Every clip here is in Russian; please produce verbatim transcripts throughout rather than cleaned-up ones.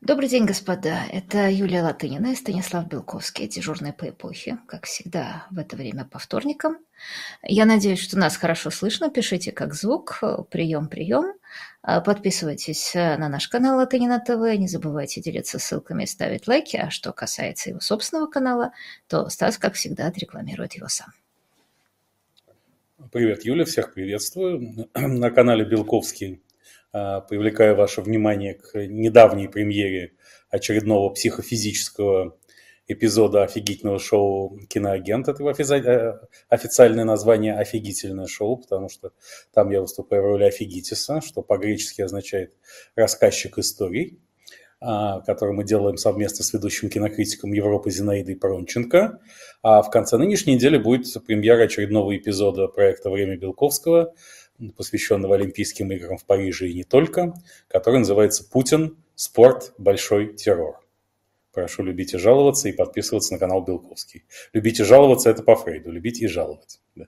Добрый день, господа. Это Юлия Латынина и Станислав Белковский, дежурные по эпохе, как всегда в это время по вторникам. Я надеюсь, что нас хорошо слышно. Пишите как звук. Прием, прием. Подписывайтесь на наш канал Латынина ТВ. Не забывайте делиться ссылками и ставить лайки. А что касается его собственного канала, то Стас, как всегда, отрекламирует его сам. Привет, Юля, всех приветствую. На канале Белковский привлекаю ваше внимание к недавней премьере очередного психофизического эпизода офигительного шоу «Киноагент». Это официальное название «Офигительное шоу», потому что там я выступаю в роли офигитиса, что по-гречески означает «рассказчик историй», который мы делаем совместно с ведущим кинокритиком Европы Зинаидой Пронченко. А в конце нынешней недели будет премьера очередного эпизода проекта «Время Белковского», посвященного Олимпийским играм в Париже и не только, который называется «Путин. Спорт. Большой террор». Прошу любить и жаловаться, и подписываться на канал Белковский. Любить и жаловаться – это по Фрейду, любить и жаловать. Да.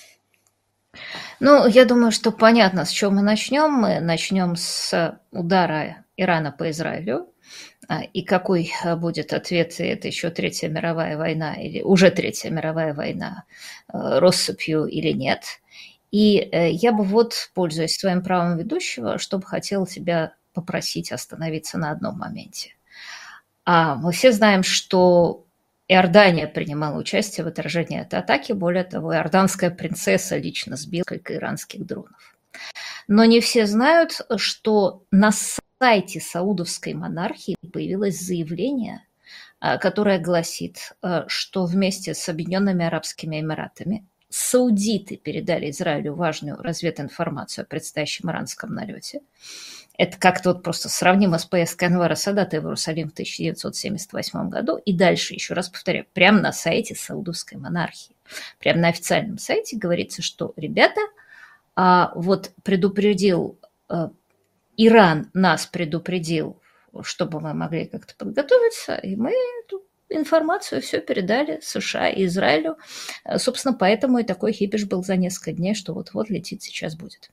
Ну, я думаю, что понятно, с чего мы начнем. Мы начнем с удара Ирана по Израилю. И какой будет ответ, это еще Третья мировая война, или уже Третья мировая война, россыпью или нет. И я бы вот, пользуясь своим правом ведущего, чтобы хотела тебя попросить остановиться на одном моменте. А мы все знаем, что Иордания принимала участие в отражении этой атаки. Более того, иорданская принцесса лично сбила несколько иранских дронов. Но не все знают, что на сайте саудовской монархии появилось заявление, которое гласит, что вместе с Объединенными Арабскими Эмиратами саудиты передали Израилю важную развединформацию о предстоящем иранском налете. Это как-то вот просто сравнимо с поездкой Анвара Садата в Иерусалим в тысяча девятьсот семьдесят восьмом году. И дальше, еще раз повторяю, прямо на сайте саудовской монархии, прямо на официальном сайте говорится, что, ребята, а, вот предупредил, а, Иран нас предупредил, чтобы мы могли как-то подготовиться, и мы тут информацию все передали США и Израилю. Собственно, поэтому и такой хипиш был за несколько дней, что вот-вот летит, сейчас будет.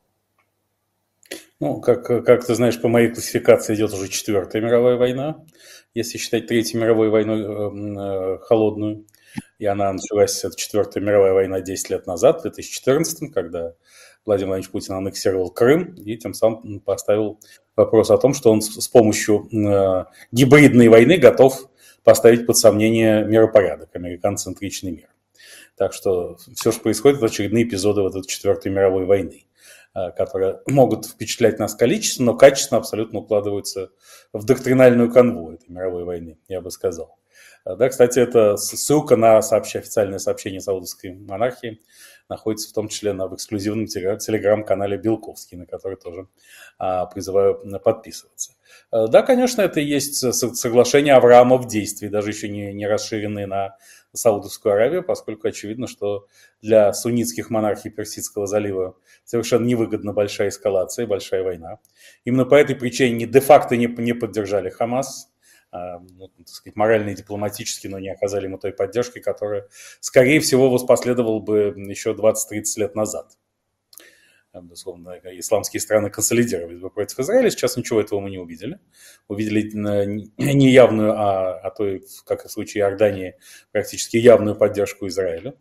Ну, как, как ты знаешь, по моей классификации идет уже Четвертая мировая война, если считать Третьей мировой войной э, э, холодную. И она началась, эта Четвертая мировая война, десять лет назад, в две тысячи четырнадцатом, когда Владимир Владимирович Путин аннексировал Крым и тем самым поставил вопрос о том, что он с помощью э, гибридной войны готов поставить под сомнение миропорядок, американцентричный мир. Так что все, что происходит, это очередные эпизоды вот этой Четвертой мировой войны, которые могут впечатлять нас количественно, но качественно абсолютно укладываются в доктринальную канву этой мировой войны, я бы сказал. Да, кстати, это ссылка на сообщение, официальное сообщение саудовской монархии находится в том числе на, в эксклюзивном телеграм-канале Белковский, на который тоже а, призываю подписываться. Да, конечно, это и есть соглашение Авраама в действии, даже еще не, не расширенное на Саудовскую Аравию, поскольку очевидно, что для суннитских монархий Персидского залива совершенно невыгодна большая эскалация, большая война. Именно по этой причине де-факто не, не поддержали Хамас, ну, так сказать, морально и дипломатически, но не оказали ему той поддержки, которая, скорее всего, воспоследовала бы еще двадцать-тридцать лет назад. Безусловно, исламские страны консолидировались бы против Израиля. Сейчас ничего этого мы не увидели. Увидели не явную, а, а то, как и в случае Иордании, практически явную поддержку Израилю.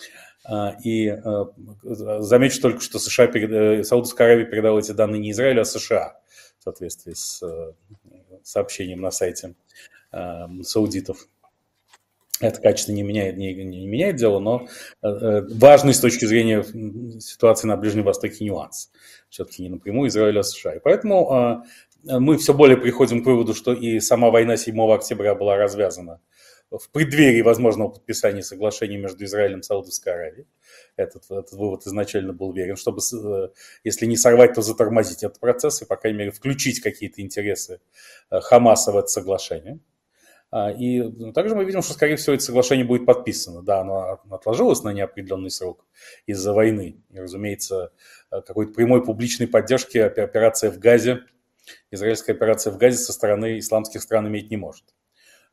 И замечу только, что США, Саудовская Аравия передала эти данные не Израилю, а США, в соответствии с сообщением на сайте саудитов. Это качество не меняет, не, не меняет дело, но э, важный с точки зрения ситуации на Ближнем Востоке нюанс. Все-таки не напрямую Израиль, а США. И поэтому э, мы все более приходим к выводу, что и сама война седьмого октября была развязана в преддверии возможного подписания соглашения между Израилем и Саудовской Аравией. Этот, этот вывод изначально был верен, чтобы, э, если не сорвать, то затормозить этот процесс и, по крайней мере, включить какие-то интересы э, Хамаса в это соглашение. И также мы видим, что, скорее всего, это соглашение будет подписано. Да, оно отложилось на неопределенный срок из-за войны. И, разумеется, какой-то прямой публичной поддержки операция в Газе, израильская операция в Газе со стороны исламских стран иметь не может.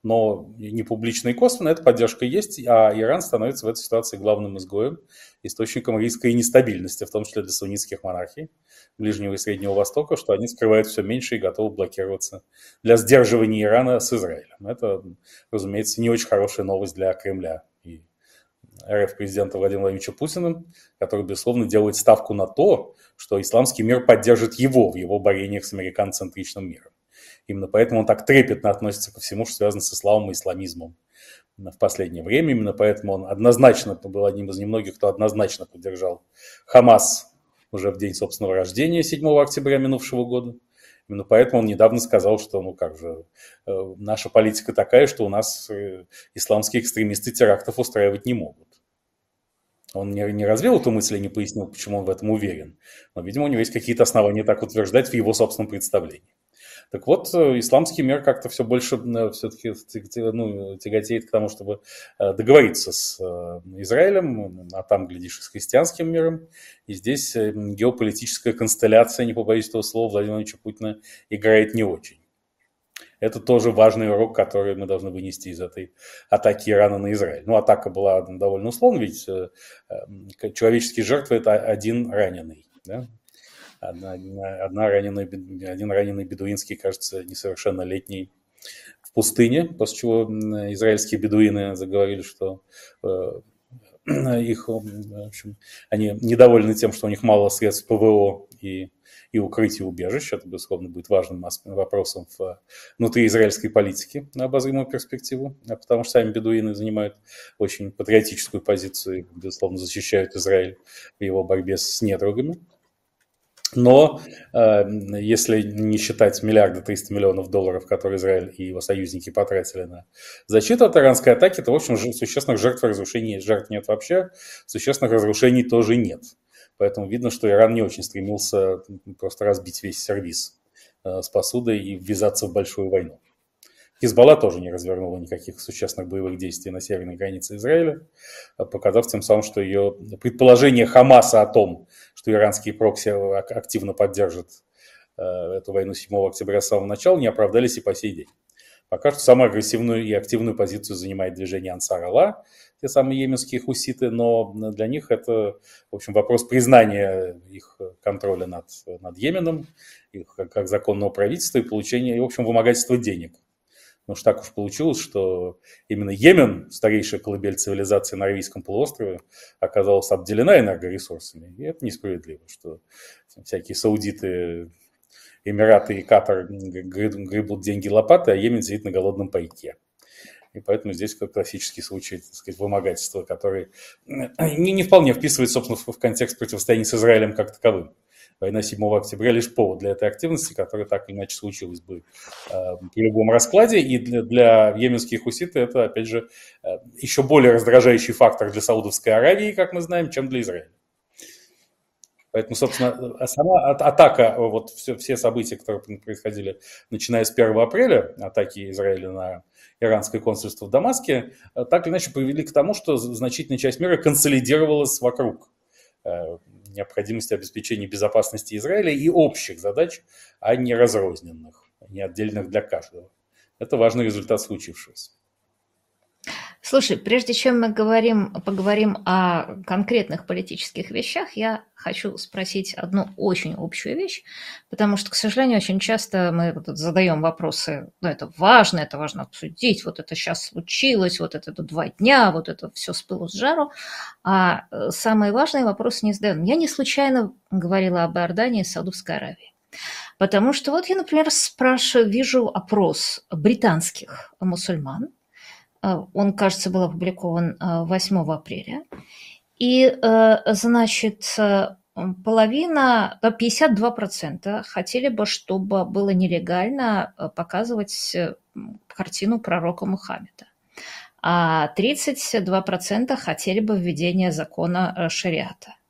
но не публично и косвенно эта поддержка есть, а Иран становится в этой ситуации главным изгоем, источником риска и нестабильности, в том числе для суннитских монархий Ближнего и Среднего Востока, что они скрывают все меньше и готовы блокироваться для сдерживания Ирана с Израилем. Это, разумеется, не очень хорошая новость для Кремля и эр эф президента Владимира Владимировича Путина, который, безусловно, делает ставку на то, что исламский мир поддержит его в его борениях с американоцентричным миром. Именно поэтому он так трепетно относится ко всему, что связано с исламом и исламизмом в последнее время. Именно поэтому он однозначно был одним из немногих, кто однозначно поддержал Хамас уже в день собственного рождения, седьмого октября минувшего года. Именно поэтому он недавно сказал, что, ну как же, э, наша политика такая, что у нас э, исламские экстремисты терактов устраивать не могут. Он не, не развил эту мысль и не пояснил, почему он в этом уверен. Но, видимо, у него есть какие-то основания так утверждать в его собственном представлении. Так вот, исламский мир как-то все больше все-таки ну, тяготеет к тому, чтобы договориться с Израилем, а там, глядишь, и с христианским миром. И здесь геополитическая констелляция, не побоюсь этого слова, Владимира Владимировича Путина играет не очень. Это тоже важный урок, который мы должны вынести из этой атаки Ирана на Израиль. Ну, атака была довольно условна, ведь человеческие жертвы – это один раненый, да? Одна, одна раненая, один раненый бедуинский, кажется, несовершеннолетний в пустыне, после чего израильские бедуины заговорили, что э, их, в общем, они недовольны тем, что у них мало средств ПВО и, и укрытия убежищ. Это, безусловно, будет важным вопросом в, внутри израильской политики на обозримую перспективу, потому что сами бедуины занимают очень патриотическую позицию и, безусловно, защищают Израиль в его борьбе с недругами. Но э, если не считать миллиарда триста миллионов долларов, которые Израиль и его союзники потратили на защиту от иранской атаки, то, в общем, существенных жертв и разрушений, жертв нет вообще, существенных разрушений тоже нет. Поэтому видно, что Иран не очень стремился просто разбить весь сервиз э, с посудой и ввязаться в большую войну. Хизбалла тоже не развернула никаких существенных боевых действий на северной границе Израиля, показав тем самым, что ее предположение Хамаса о том, что иранские прокси активно поддержат э, эту войну седьмого октября с самого начала, не оправдались и по сей день. Пока что самую агрессивную и активную позицию занимает движение Ансар-Алла, те самые йеменские хуситы, но для них это, в общем, вопрос признания их контроля над, над Йеменом, их как, как законного правительства и получения, и, в общем, вымогательства денег. Потому что так уж получилось, что именно Йемен, старейшая колыбель цивилизации на Аравийском полуострове, оказалась обделена энергоресурсами. И это несправедливо, что всякие саудиты, Эмираты и Катар гребут деньги лопатой, а Йемен сидит на голодном пайке. И поэтому здесь как классический случай, так сказать, вымогательства, который не, не вполне вписывается, собственно, в контекст противостояния с Израилем как таковым. Война седьмого октября лишь повод для этой активности, которая так или иначе случилась бы э, при любом раскладе. И для, для йеменских хуситов это, опять же, э, еще более раздражающий фактор для Саудовской Аравии, как мы знаем, чем для Израиля. Поэтому, собственно, сама атака, вот все, все события, которые происходили, начиная с первого апреля, атаки Израиля на иранское консульство в Дамаске, так или иначе привели к тому, что значительная часть мира консолидировалась вокруг необходимости обеспечения безопасности Израиля и общих задач, а не разрозненных, не отдельных для каждого. Это важный результат случившегося. Слушай, прежде чем мы говорим, поговорим о конкретных политических вещах, я хочу спросить одну очень общую вещь, потому что, к сожалению, очень часто мы вот задаем вопросы, ну, это важно, это важно обсудить, вот это сейчас случилось, вот это два дня, вот это все с пылу с жару, а самые важные вопросы не задаем. Я не случайно говорила об Иордании и Саудовской Аравии. Потому что вот я, например, спрашиваю, вижу опрос британских мусульман. Он, кажется, был опубликован восьмого апреля. И, значит, половина, пятьдесят два процента хотели бы, чтобы было нелегально показывать картину пророка Мухаммеда. А тридцать два процента хотели бы введения закона шариата.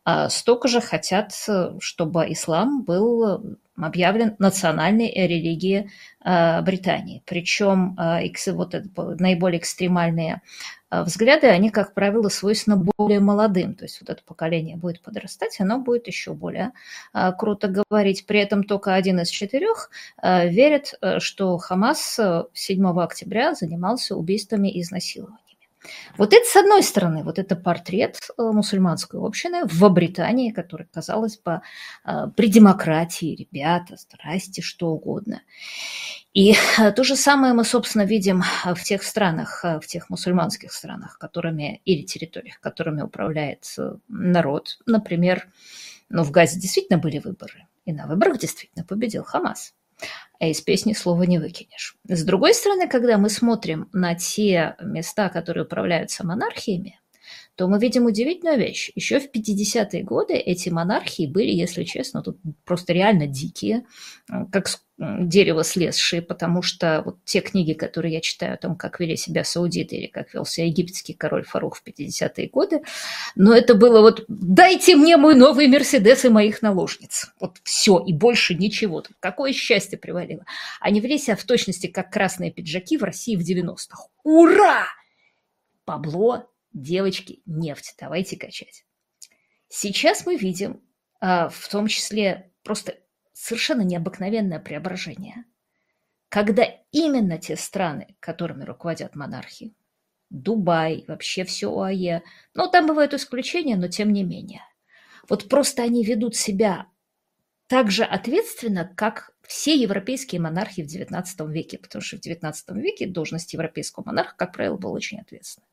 столько же хотят, чтобы ислам был объявлен национальной религией Британии. Причем вот наиболее экстремальные взгляды, они, как правило, свойственны более молодым. То есть вот это поколение будет подрастать, оно будет еще более круто говорить. При этом только один из четырех верит, что Хамас седьмого октября занимался убийствами и изнасилованиями. Вот это, с одной стороны, вот это портрет мусульманской общины в Британии, который, казалось бы, при демократии, ребята, здрасте, что угодно. И то же самое мы, собственно, видим в тех странах, в тех мусульманских странах, которыми, или территориях, которыми управляет народ. Например, ну, в Газе действительно были выборы, и на выборах действительно победил Хамас. А из песни слова не выкинешь. С другой стороны, когда мы смотрим на те места, которые управляются монархиями, то мы видим удивительную вещь. Еще в пятидесятые годы эти монархии были, если честно, тут просто реально дикие, как дерево слезшие, потому что вот те книги, которые я читаю о том, как вели себя саудиты или как вел себя египетский король Фарух в пятидесятые годы, но это было вот «дайте мне мой новый Мерседес и моих наложниц». Вот все, и больше ничего. Какое счастье привалило. Они вели себя в точности, как красные пиджаки в России в девяностых. Ура! Бабло, девочки, нефть, давайте качать. Сейчас мы видим, в том числе просто совершенно необыкновенное преображение, когда именно те страны, которыми руководят монархи, Дубай, вообще все ОАЕ, ну, там бывают исключения, но тем не менее, вот просто они ведут себя так же ответственно, как все европейские монархи в девятнадцатом веке, потому что в девятнадцатом веке должность европейского монарха, как правило, была очень ответственной.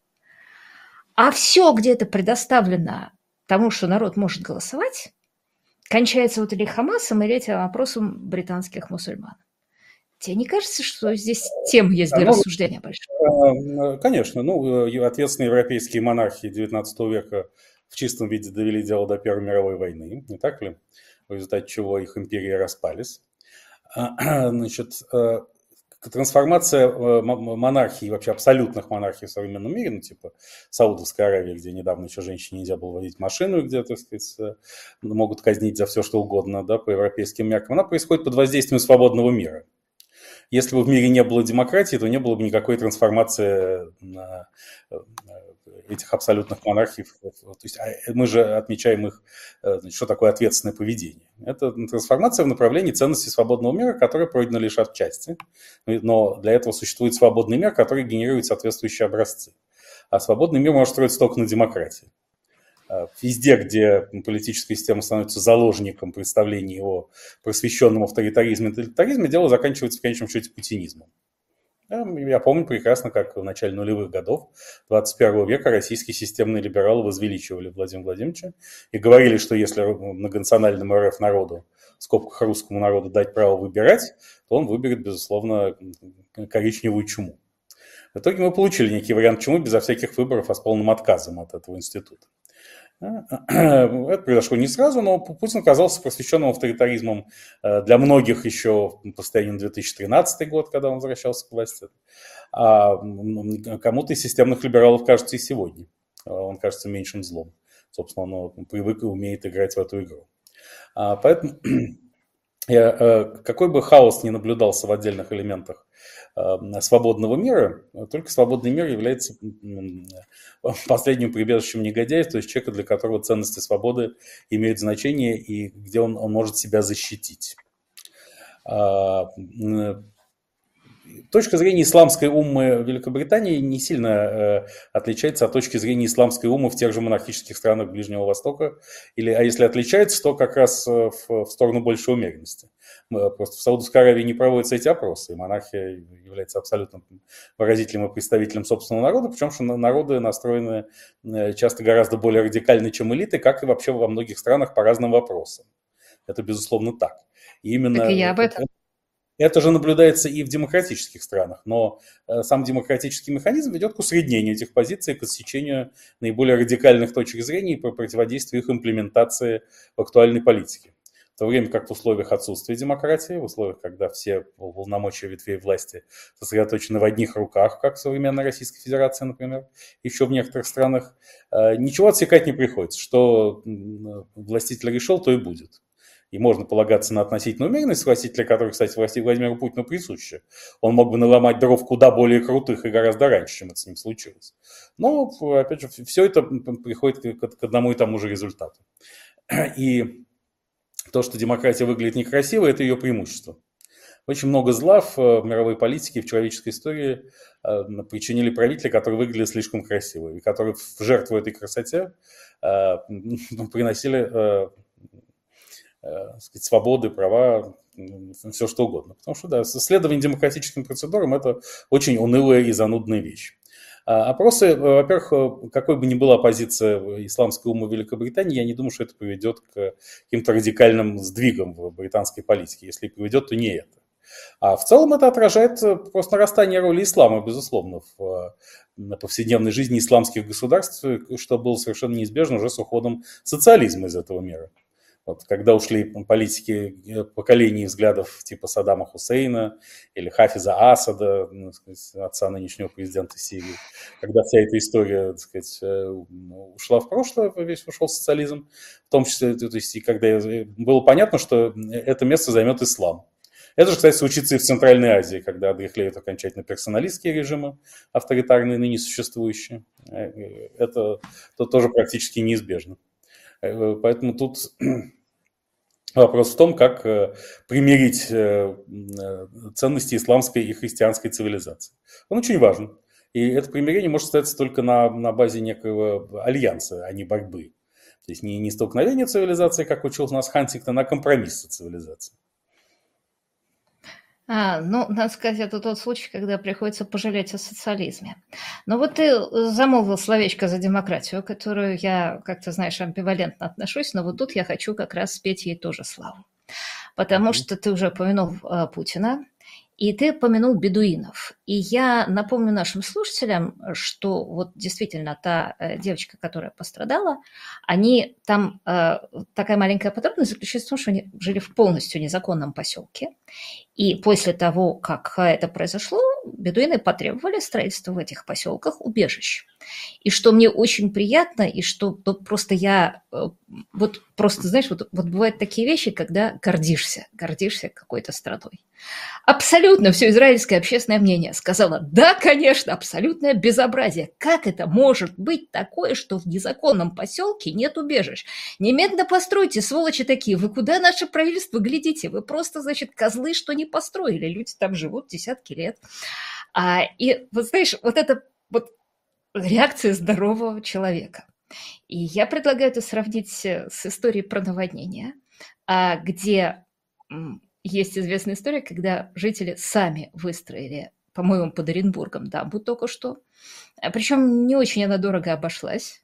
А все, где это предоставлено тому, что народ может голосовать, кончается вот или Хамасом, или этим вопросом британских мусульман. Тебе не кажется, что здесь тем есть для ну, рассуждения большое? Конечно. Ну, ответственные европейские монархии девятнадцатого века в чистом виде довели дело до Первой мировой войны, не так ли? В результате чего их империи распались. Значит, трансформация монархии, вообще абсолютных монархий в современном мире, ну, типа Саудовской Аравии, где недавно еще женщине нельзя было водить машину, где, так сказать, могут казнить за все, что угодно, да, по европейским меркам, она происходит под воздействием свободного мира. Если бы в мире не было демократии, то не было бы никакой трансформации этих абсолютных монархий. То есть мы же отмечаем их, что такое ответственное поведение. Это трансформация в направлении ценностей свободного мира, которая пройдена лишь отчасти. Но для этого существует свободный мир, который генерирует соответствующие образцы. А свободный мир может строиться только на демократии. Везде, где политическая система становится заложником представления о просвещенном авторитаризме и тоталитаризме, дело заканчивается в конечном счете путинизмом. Я помню прекрасно, как в начале нулевых годов двадцать первого века российские системные либералы возвеличивали Владимира Владимировича и говорили, что если многонациональному РФ народу, в скобках русскому народу, дать право выбирать, то он выберет, безусловно, коричневую чуму. В итоге мы получили некий вариант чумы безо всяких выборов, а с полным отказом от этого института. Это произошло не сразу, но Путин оказался просвещенным авторитаризмом для многих еще по состоянию на две тысячи тринадцатый год, когда он возвращался к власти. А кому-то из системных либералов кажется и сегодня. Он кажется меньшим злом. Собственно, он привык и умеет играть в эту игру. Поэтому какой бы хаос ни наблюдался в отдельных элементах свободного мира, только свободный мир является последним прибежищем негодяев, то есть человека, для которого ценности свободы имеют значение и где он, он может себя защитить. Точка зрения исламской уммы Великобритании не сильно э, отличается от точки зрения исламской уммы в тех же монархических странах Ближнего Востока. Или, а если отличается, то как раз в, в сторону большей умеренности. Просто в Саудовской Аравии не проводятся эти опросы, и монархия является абсолютным выразителем и представителем собственного народа, причем что народы настроены часто гораздо более радикально, чем элиты, как и вообще во многих странах по разным вопросам. Это, безусловно, так. И именно... Так и я об этом. Это же наблюдается и в демократических странах, но сам демократический механизм ведет к усреднению этих позиций, к отсечению наиболее радикальных точек зрения и по противодействию их имплементации в актуальной политике. в то время как в условиях отсутствия демократии, в условиях, когда все полномочия ветвей власти сосредоточены в одних руках, как в современной Российской Федерации, например, еще в некоторых странах, ничего отсекать не приходится. Что властитель решил, то и будет. И можно полагаться на относительную умеренность властителя, которая, кстати, власти Владимиру Путину присуща. Он мог бы наломать дров куда более крутых и гораздо раньше, чем это с ним случилось. Но, опять же, все это приходит к одному и тому же результату. И то, что демократия выглядит некрасиво, это ее преимущество. Очень много зла в мировой политике, в человеческой истории причинили правители, которые выглядели слишком красиво, и которые в жертву этой красоте приносили... сказать, свободы, права, все что угодно. Потому что, да, следование демократическим процедурам – это очень унылая и занудная вещь. А опросы, во-первых, какой бы ни была позиция исламской уммы Великобритании, я не думаю, что это приведет к каким-то радикальным сдвигам в британской политике. Если и приведет, то не это. А в целом это отражает просто нарастание роли ислама, безусловно, в повседневной жизни исламских государств, что было совершенно неизбежно уже с уходом социализма из этого мира. Вот, когда ушли политики поколений взглядов типа Саддама Хусейна или Хафиза Асада, ну, сказать, отца нынешнего президента Сирии, когда вся эта история, так сказать, ушла в прошлое, весь ушел социализм, в том числе, то есть, и когда было понятно, что это место займет ислам. Это же, кстати, случится и в Центральной Азии, когда одряхлеют окончательно персоналистские режимы, авторитарные, ныне существующие. Это, это тоже практически неизбежно. Поэтому тут... Вопрос в том, как примирить ценности исламской и христианской цивилизации. Он очень важен. И это примирение может состояться только на, на базе некого альянса, а не борьбы. То есть не, не столкновение цивилизации, как учил нас Хантингтон, а компромисс с цивилизацией. А, ну, надо сказать, это тот случай, когда приходится пожалеть о социализме. Но вот ты замолвил словечко за демократию, которую я, как ты знаешь, амбивалентно отношусь, но вот тут я хочу как раз спеть ей тоже славу. Потому что ты уже упомянул а, Путина, и ты упомянул бедуинов. И я напомню нашим слушателям, что вот действительно та э, девочка, которая пострадала, они там, э, такая маленькая подробность заключается в том, что они жили в полностью незаконном поселке. И после того, как это произошло, бедуины потребовали строительства в этих поселках убежищ. И что мне очень приятно, и что ну, просто я, вот просто, знаешь, вот, вот бывают такие вещи, когда гордишься, гордишься какой-то страной. Абсолютно все израильское общественное мнение сказало, да, конечно, абсолютное безобразие. Как это может быть такое, что в незаконном поселке нет убежищ? Немедленно постройте, сволочи такие, вы куда наше правительство глядите? Вы просто, значит, козлы, что не построили. Люди там живут десятки лет. А, и вот знаешь, вот это вот реакция здорового человека. И я предлагаю это сравнить с историей про наводнение, где есть известная история, когда жители сами выстроили, по-моему, под Оренбургом дамбу только что. Причем не очень она дорого обошлась.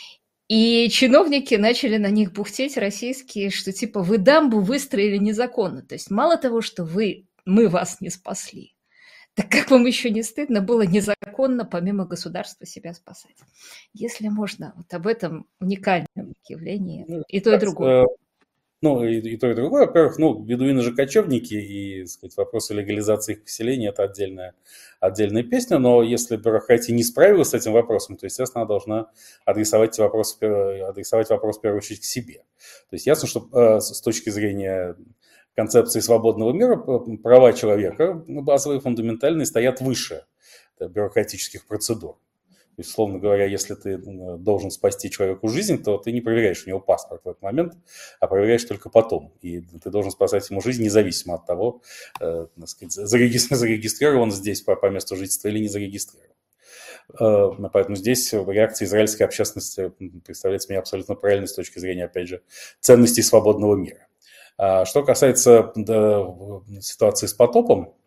И чиновники начали на них бухтеть российские, что типа вы дамбу выстроили незаконно. То есть мало того, что вы, мы вас не спасли, так как вам еще не стыдно было незаконно помимо государства себя спасать? Если можно, вот об этом уникальном явлении ну, и то, и другое. Ну, и, и то, и другое. Во-первых, ну, бедуины же кочевники, и, так сказать, вопросы легализации их поселения – это отдельная, отдельная песня. Но если бюрократия не справилась с этим вопросом, то, естественно, она должна адресовать вопрос, адресовать вопрос в первую очередь к себе. То есть ясно, что э, с точки зрения концепции свободного мира права человека, базовые, фундаментальные, стоят выше бюрократических процедур. То есть, условно говоря, если ты должен спасти человеку жизнь, то ты не проверяешь у него паспорт в этот момент, а проверяешь только потом. И ты должен спасать ему жизнь независимо от того, э, так сказать, зарегистрирован здесь по, по месту жительства или не зарегистрирован. Э, поэтому здесь реакция израильской общественности представляется мне абсолютно правильной с точки зрения, опять же, ценностей свободного мира. А что касается да, ситуации с потопом,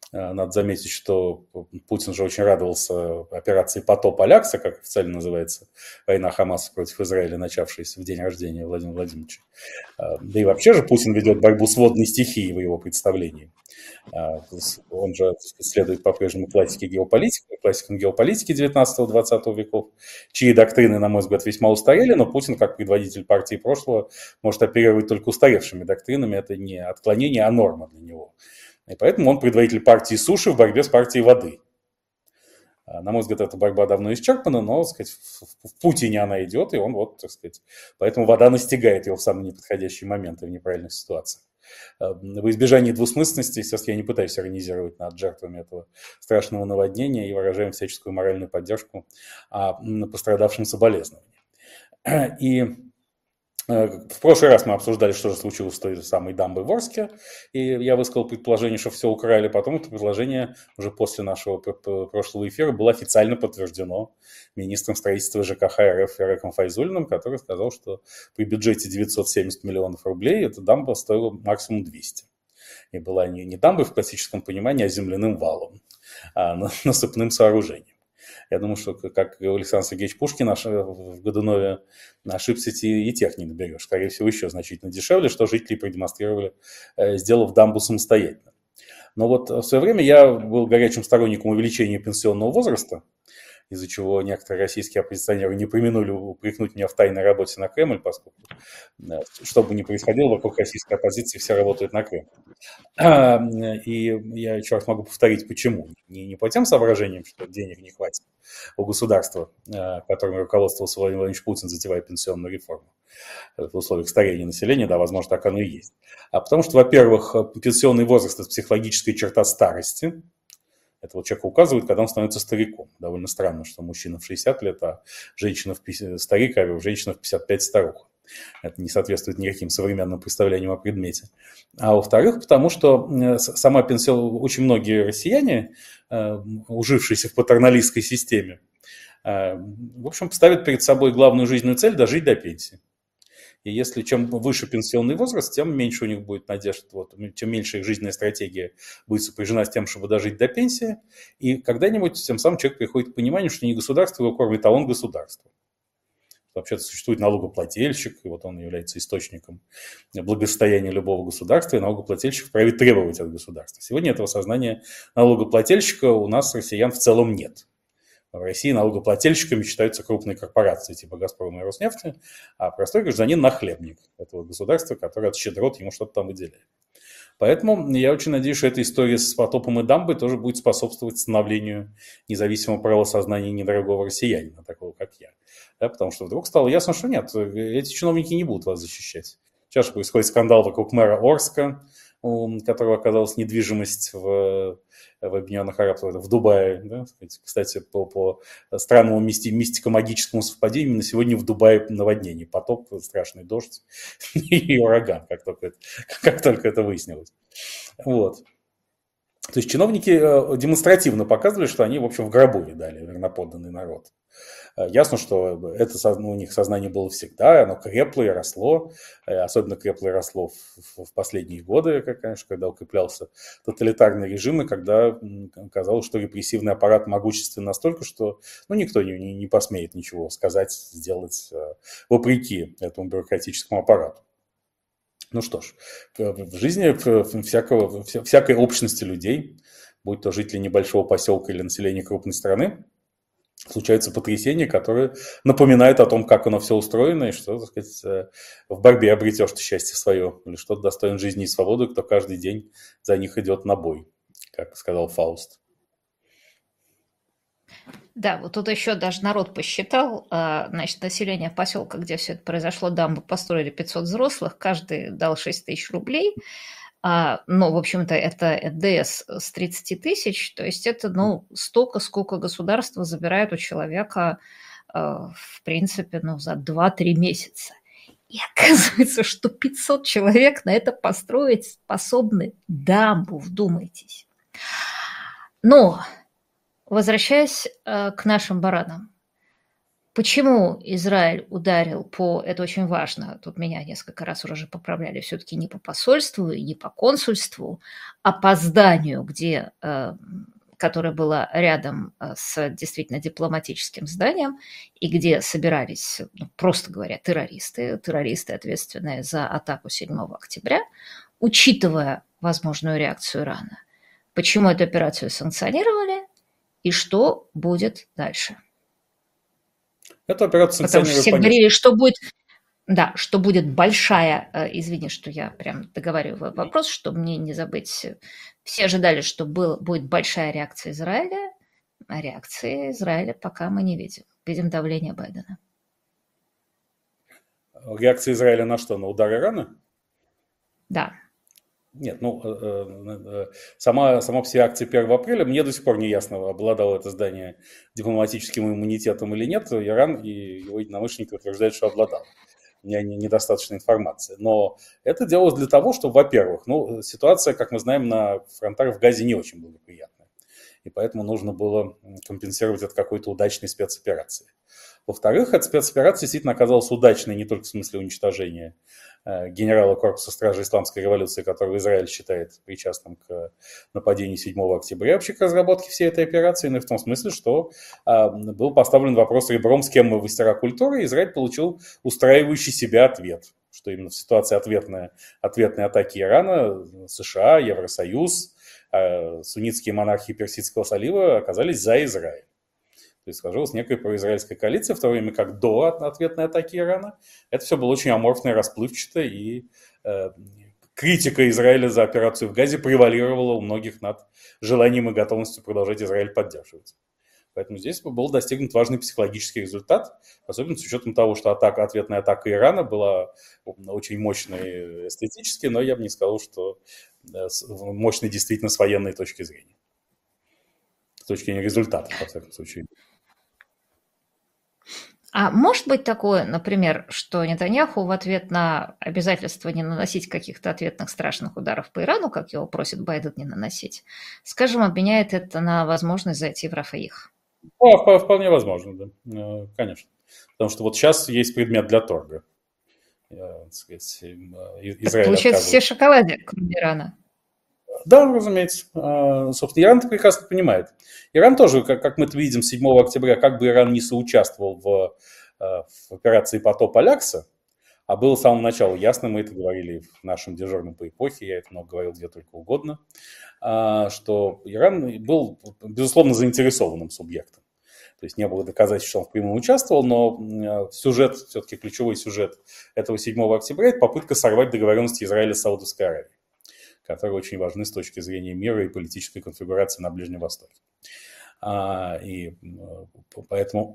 Надо заметить, что Путин же очень радовался операции «Потоп-Алякса», как официально называется, война Хамаса против Израиля, начавшаяся в день рождения Владимира Владимировича. Да и вообще же Путин ведет борьбу с водной стихией в его представлении. Он же следует по-прежнему классике геополитики, классикам геополитики девятнадцатого-двадцатого веков, чьи доктрины, на мой взгляд, весьма устарели, но Путин, как предводитель партии прошлого, может оперировать только устаревшими доктринами. Это не отклонение, а норма для него. И поэтому он предводитель партии суши в борьбе с партией воды. На мой взгляд, эта борьба давно исчерпана, но, так сказать, в Путине она идет, и он вот, так сказать, поэтому вода настигает его в самые неподходящие моменты, в неправильных ситуациях. В избежании двусмысленности, естественно, я не пытаюсь иронизировать над жертвами этого страшного наводнения и выражаем всяческую моральную поддержку пострадавшим соболезнованиям. И в прошлый раз мы обсуждали, что же случилось с той самой дамбой в Орске, и я высказал предположение, что все украли. Потом это предложение уже после нашего прошлого эфира было официально подтверждено министром строительства ЖКХ РФ Иреком Файзуллиным, который сказал, что при бюджете девятьсот семьдесят миллионов рублей эта дамба стоила максимум двести. И была не, не дамбой в классическом понимании, а земляным валом, а насыпным сооружением. Я думаю, что, как Александр Сергеевич Пушкин в Годунове, ошибся и тех не наберешь. Скорее всего, еще значительно дешевле, что жители продемонстрировали, сделав дамбу самостоятельно. Но вот в свое время я был горячим сторонником увеличения пенсионного возраста, из-за чего некоторые российские оппозиционеры не преминули упрекнуть меня в тайной работе на Кремль, поскольку, что бы ни происходило, вокруг российской оппозиции все работают на Кремль. И я еще раз могу повторить, почему. Не, не по тем соображениям, что денег не хватит у государства, которым руководствовался Владимир Владимирович Путин, затевая пенсионную реформу в условиях старения населения, да, возможно, так оно и есть. А потому что, во-первых, пенсионный возраст – это психологическая черта старости. Это вот человек указывает, когда он становится стариком. Довольно странно, что мужчина в шестьдесят лет, а женщина в пятьдесят, старик, а женщина в пятьдесят пять старуха. Это не соответствует никаким современным представлениям о предмете. А во-вторых, потому что сама пенсия, очень многие россияне, ужившиеся в патерналистской системе, в общем, ставят перед собой главную жизненную цель – дожить до пенсии. И если чем выше пенсионный возраст, тем меньше у них будет надежд, вот, тем меньше их жизненная стратегия будет сопряжена с тем, чтобы дожить до пенсии. И когда-нибудь тем самым человек приходит к пониманию, что не государство его кормит, а он государство. Вообще-то существует налогоплательщик, и вот он является источником благосостояния любого государства, и налогоплательщик вправе требовать от государства. Сегодня этого сознания налогоплательщика у нас, россиян, в целом нет. В России налогоплательщиками считаются крупные корпорации типа «Газпрома» и «Роснефти», а простой гражданин – нахлебник этого государства, который от щедрот ему что-то там выделяет. Поэтому я очень надеюсь, что эта история с потопом и дамбой тоже будет способствовать становлению независимого правосознания недорогого россиянина, такого как я. Да, потому что вдруг стало ясно, что нет, эти чиновники не будут вас защищать. Сейчас же происходит скандал вокруг мэра Орска, у которого оказалась недвижимость в, в Объединенных Арабских Эмиратах, в Дубае. Да? Кстати, по, по странному мисти, мистико-магическому совпадению, именно сегодня в Дубае наводнение, потоп, страшный дождь и ураган, как только это, как только это выяснилось. Вот. То есть чиновники демонстративно показывали, что они, в общем, в гробу видали верноподданный народ. Ясно, что это у них сознание было всегда, оно крепло и росло, особенно крепло и росло в, в последние годы, конечно, когда укреплялся тоталитарный режим, и когда казалось, что репрессивный аппарат могуществен настолько, что ну, никто не, не, не посмеет ничего сказать, сделать вопреки этому бюрократическому аппарату. Ну что ж, в жизни всякого, всякой общности людей, будь то жители небольшого поселка или население крупной страны, случаются потрясения, которые напоминают о том, как оно все устроено, и что, так сказать, в борьбе обретешь ты счастье свое, или что достоин жизни и свободы, кто каждый день за них идет на бой, как сказал Фауст. Да, вот тут еще даже народ посчитал, значит, население поселка, где все это произошло, дамбу построили пятьсот взрослых, каждый дал шесть тысяч рублей, но, в общем-то, это ДС с тридцать тысяч, то есть это, ну, столько, сколько государство забирает у человека, в принципе, ну, за два-три месяца. И оказывается, что пятьсот человек на это построить способны дамбу, вдумайтесь. Но, возвращаясь к нашим баранам, Почему Израиль ударил по, это очень важно, тут меня несколько раз уже поправляли, все-таки не по посольству и не по консульству, а по зданию, где, э, которое было рядом э, с действительно дипломатическим зданием, и где собирались, ну, просто говоря, террористы, террористы, ответственные за атаку седьмого октября, учитывая возможную реакцию Ирана. Почему эту операцию санкционировали и что будет дальше? Эту операцию Потому что санкционировали все по нескольким. говорили, что будет, да, что будет большая, э, извини, что я прям договариваю вопрос, чтобы мне не забыть. Все ожидали, что был, будет большая реакция Израиля, а реакции Израиля пока мы не видим. Видим давление Байдена. Реакция Израиля на что? На удар Ирана? Да. Нет, ну, э, э, сама, сама вся акция первого апреля, мне до сих пор не ясно, обладало это здание дипломатическим иммунитетом или нет. Иран и его единомышленники утверждают, что обладал. У меня не, недостаточно информации. Но это делалось для того, чтобы, во-первых, ну, ситуация, как мы знаем, на фронтах в Газе не очень благоприятная. И поэтому нужно было компенсировать это какой-то удачной спецоперацией. Во-вторых, эта спецоперация действительно оказалась удачной не только в смысле уничтожения э, генерала корпуса стражи исламской революции, которого Израиль считает причастным к нападению седьмого октября, вообще к разработке всей этой операции, но и в том смысле, что э, был поставлен вопрос ребром, с кем мы мастера культуры, и Израиль получил устраивающий себя ответ, что именно в ситуации ответной, ответной атаки Ирана США, Евросоюз, э, суннитские монархии Персидского залива оказались за Израиль. То есть сложилась некая произраильская коалиция, в то время как до ответной атаки Ирана это все было очень аморфно и расплывчато, и э, критика Израиля за операцию в Газе превалировала у многих над желанием и готовностью продолжать Израиль поддерживать. Поэтому здесь был достигнут важный психологический результат, особенно с учетом того, что атака, ответная атака Ирана была очень мощной эстетически, но я бы не сказал, что мощной действительно с военной точки зрения. С точки зрения результата, во всяком случае. А может быть такое, например, что Нетаньяху в ответ на обязательство не наносить каких-то ответных страшных ударов по Ирану, как его просит Байден не наносить, скажем, обменяет это на возможность зайти в Рафаих? О, вполне возможно, да, конечно. Потому что вот сейчас есть предмет для торга. Так сказать, Израиль Получается, все шоколаде, кроме Ирана. Да, разумеется. Собственно, Иран это прекрасно понимает. Иран тоже, как, как мы это видим, седьмого октября, как бы Иран не соучаствовал в, в операции «Потоп Алякса», а было с самого начала ясно, мы это говорили в нашем дежурном по эпохе, я это много говорил где только угодно, что Иран был, безусловно, заинтересованным субъектом. То есть не было доказательств, что он впрямую участвовал, но сюжет, все-таки ключевой сюжет этого седьмого октября – это попытка сорвать договоренности Израиля с Саудовской Аравией, которые очень важны с точки зрения мира и политической конфигурации на Ближнем Востоке. А, и поэтому,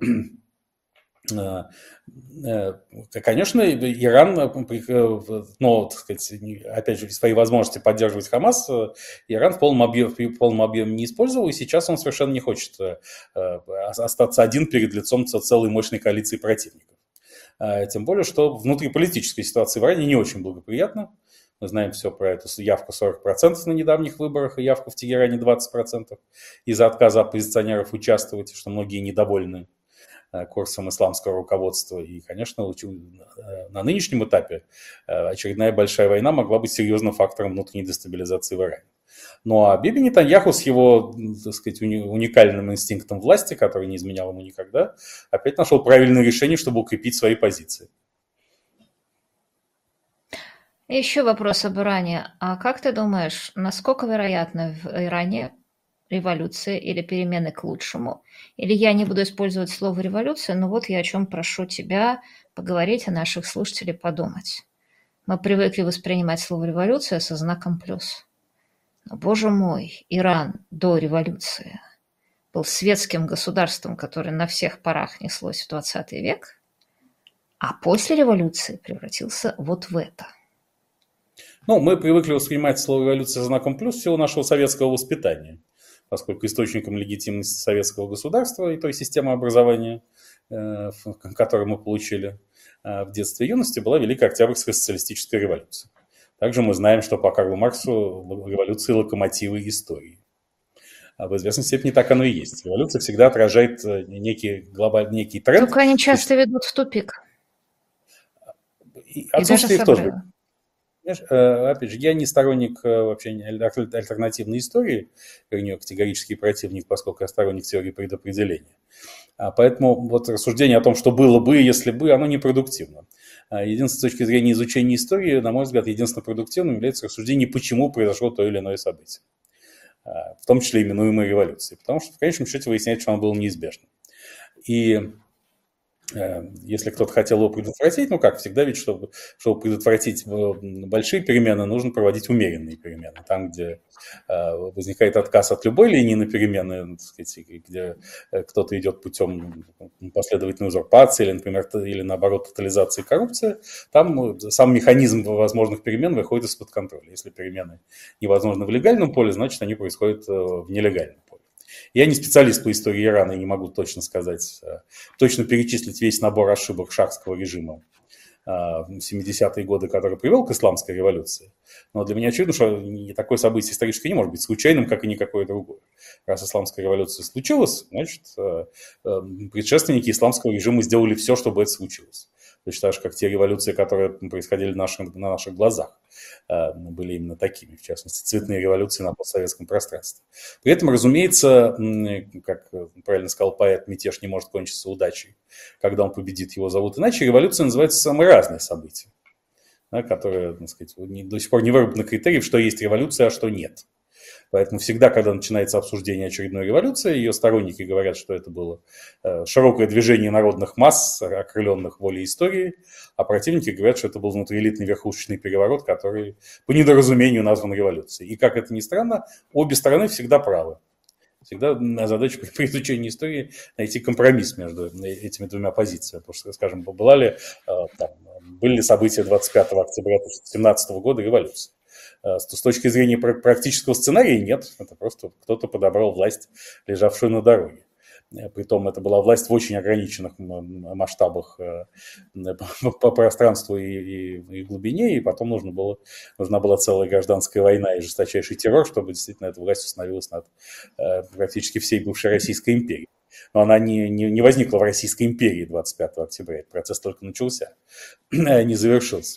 конечно, Иран, но, так сказать, опять же, свои возможности поддерживать Хамас, Иран в полном объеме, в полном объеме не использовал, и сейчас он совершенно не хочет остаться один перед лицом целой мощной коалиции противников. Тем более, что внутриполитическая ситуация в Иране не очень благоприятна. Мы знаем все про эту явку сорок процентов на недавних выборах и явку в Тегеране двадцать процентов из-за отказа оппозиционеров участвовать, что многие недовольны курсом исламского руководства. И, конечно, на нынешнем этапе очередная большая война могла быть серьезным фактором внутренней дестабилизации в Иране. Ну а Биби Нетаньяху с его, так сказать, уникальным инстинктом власти, который не изменял ему никогда, опять нашел правильное решение, чтобы укрепить свои позиции. Еще вопрос об Иране. А как ты думаешь, насколько вероятно в Иране революция или перемены к лучшему? Или я не буду использовать слово «революция», но вот я о чем прошу тебя поговорить, а наших слушателей подумать. Мы привыкли воспринимать слово «революция» со знаком «плюс». Но, боже мой, Иран до революции был светским государством, которое на всех парах неслось в двадцатый век, а после революции превратился вот в это. Ну, мы привыкли воспринимать слово «революция» со знаком «плюс» всего нашего советского воспитания, поскольку источником легитимности советского государства и той системы образования, которую мы получили в детстве и юности, была Великая Октябрьская социалистическая революция. Также мы знаем, что по Карлу Марксу революции – локомотивы истории. А в известной степени так оно и есть. Революция всегда отражает некий глобальный, некий тренд. Только они часто ведут в тупик. И отсутствие их тоже. Опять же, я не сторонник вообще альтернативной истории, вернее, категорический противник, поскольку я сторонник теории предопределения. Поэтому вот рассуждение о том, что было бы, если бы, оно непродуктивно. Единственной с точки зрения изучения истории, на мой взгляд, единственно продуктивным является рассуждение, почему произошло то или иное событие. В том числе именуемой революции. Потому что в конечном счете выясняется, что оно было неизбежным. И если кто-то хотел его предотвратить, ну как всегда, ведь чтобы, чтобы предотвратить большие перемены, нужно проводить умеренные перемены. Там, где возникает отказ от любой линии на перемены, так сказать, где кто-то идет путем последовательной узурпации или, например, или наоборот тотализации и коррупции, там сам механизм возможных перемен выходит из-под контроля. Если перемены невозможны в легальном поле, значит, они происходят в нелегальном поле. Я не специалист по истории Ирана и не могу точно сказать, точно перечислить весь набор ошибок шахского режима в семидесятые годы, который привел к исламской революции. Но для меня очевидно, что такое событие историческое не может быть случайным, как и никакое другое. Раз исламская революция случилась, значит, предшественники исламского режима сделали все, чтобы это случилось. Точно так же, как те революции, которые происходили на наших, на наших глазах, были именно такими, в частности, цветные революции на постсоветском пространстве. При этом, разумеется, как правильно сказал поэт, мятеж не может кончиться удачей. Когда он победит, его зовут иначе. Революция называется самые разные события, да, которые, так сказать, до сих пор не выработаны критериев, что есть революция, а что нет. Поэтому всегда, когда начинается обсуждение очередной революции, ее сторонники говорят, что это было широкое движение народных масс, окрыленных волей истории, а противники говорят, что это был внутриэлитный верхушечный переворот, который по недоразумению назван революцией. И, как это ни странно, обе стороны всегда правы. Всегда задача при изучении истории найти компромисс между этими двумя позициями. Потому что, скажем, была ли, там, были ли события двадцать пятого октября тысяча девятьсот семнадцатого года революции? С точки зрения практического сценария нет. Это просто кто-то подобрал власть, лежавшую на дороге. Притом это была власть в очень ограниченных масштабах по пространству и, и, и глубине, и потом нужно было, нужна была целая гражданская война и жесточайший террор, чтобы действительно эта власть установилась над практически всей бывшей Российской империей. Но она не, не, не возникла в Российской империи двадцать пятого октября. Этот процесс только начался, не завершился.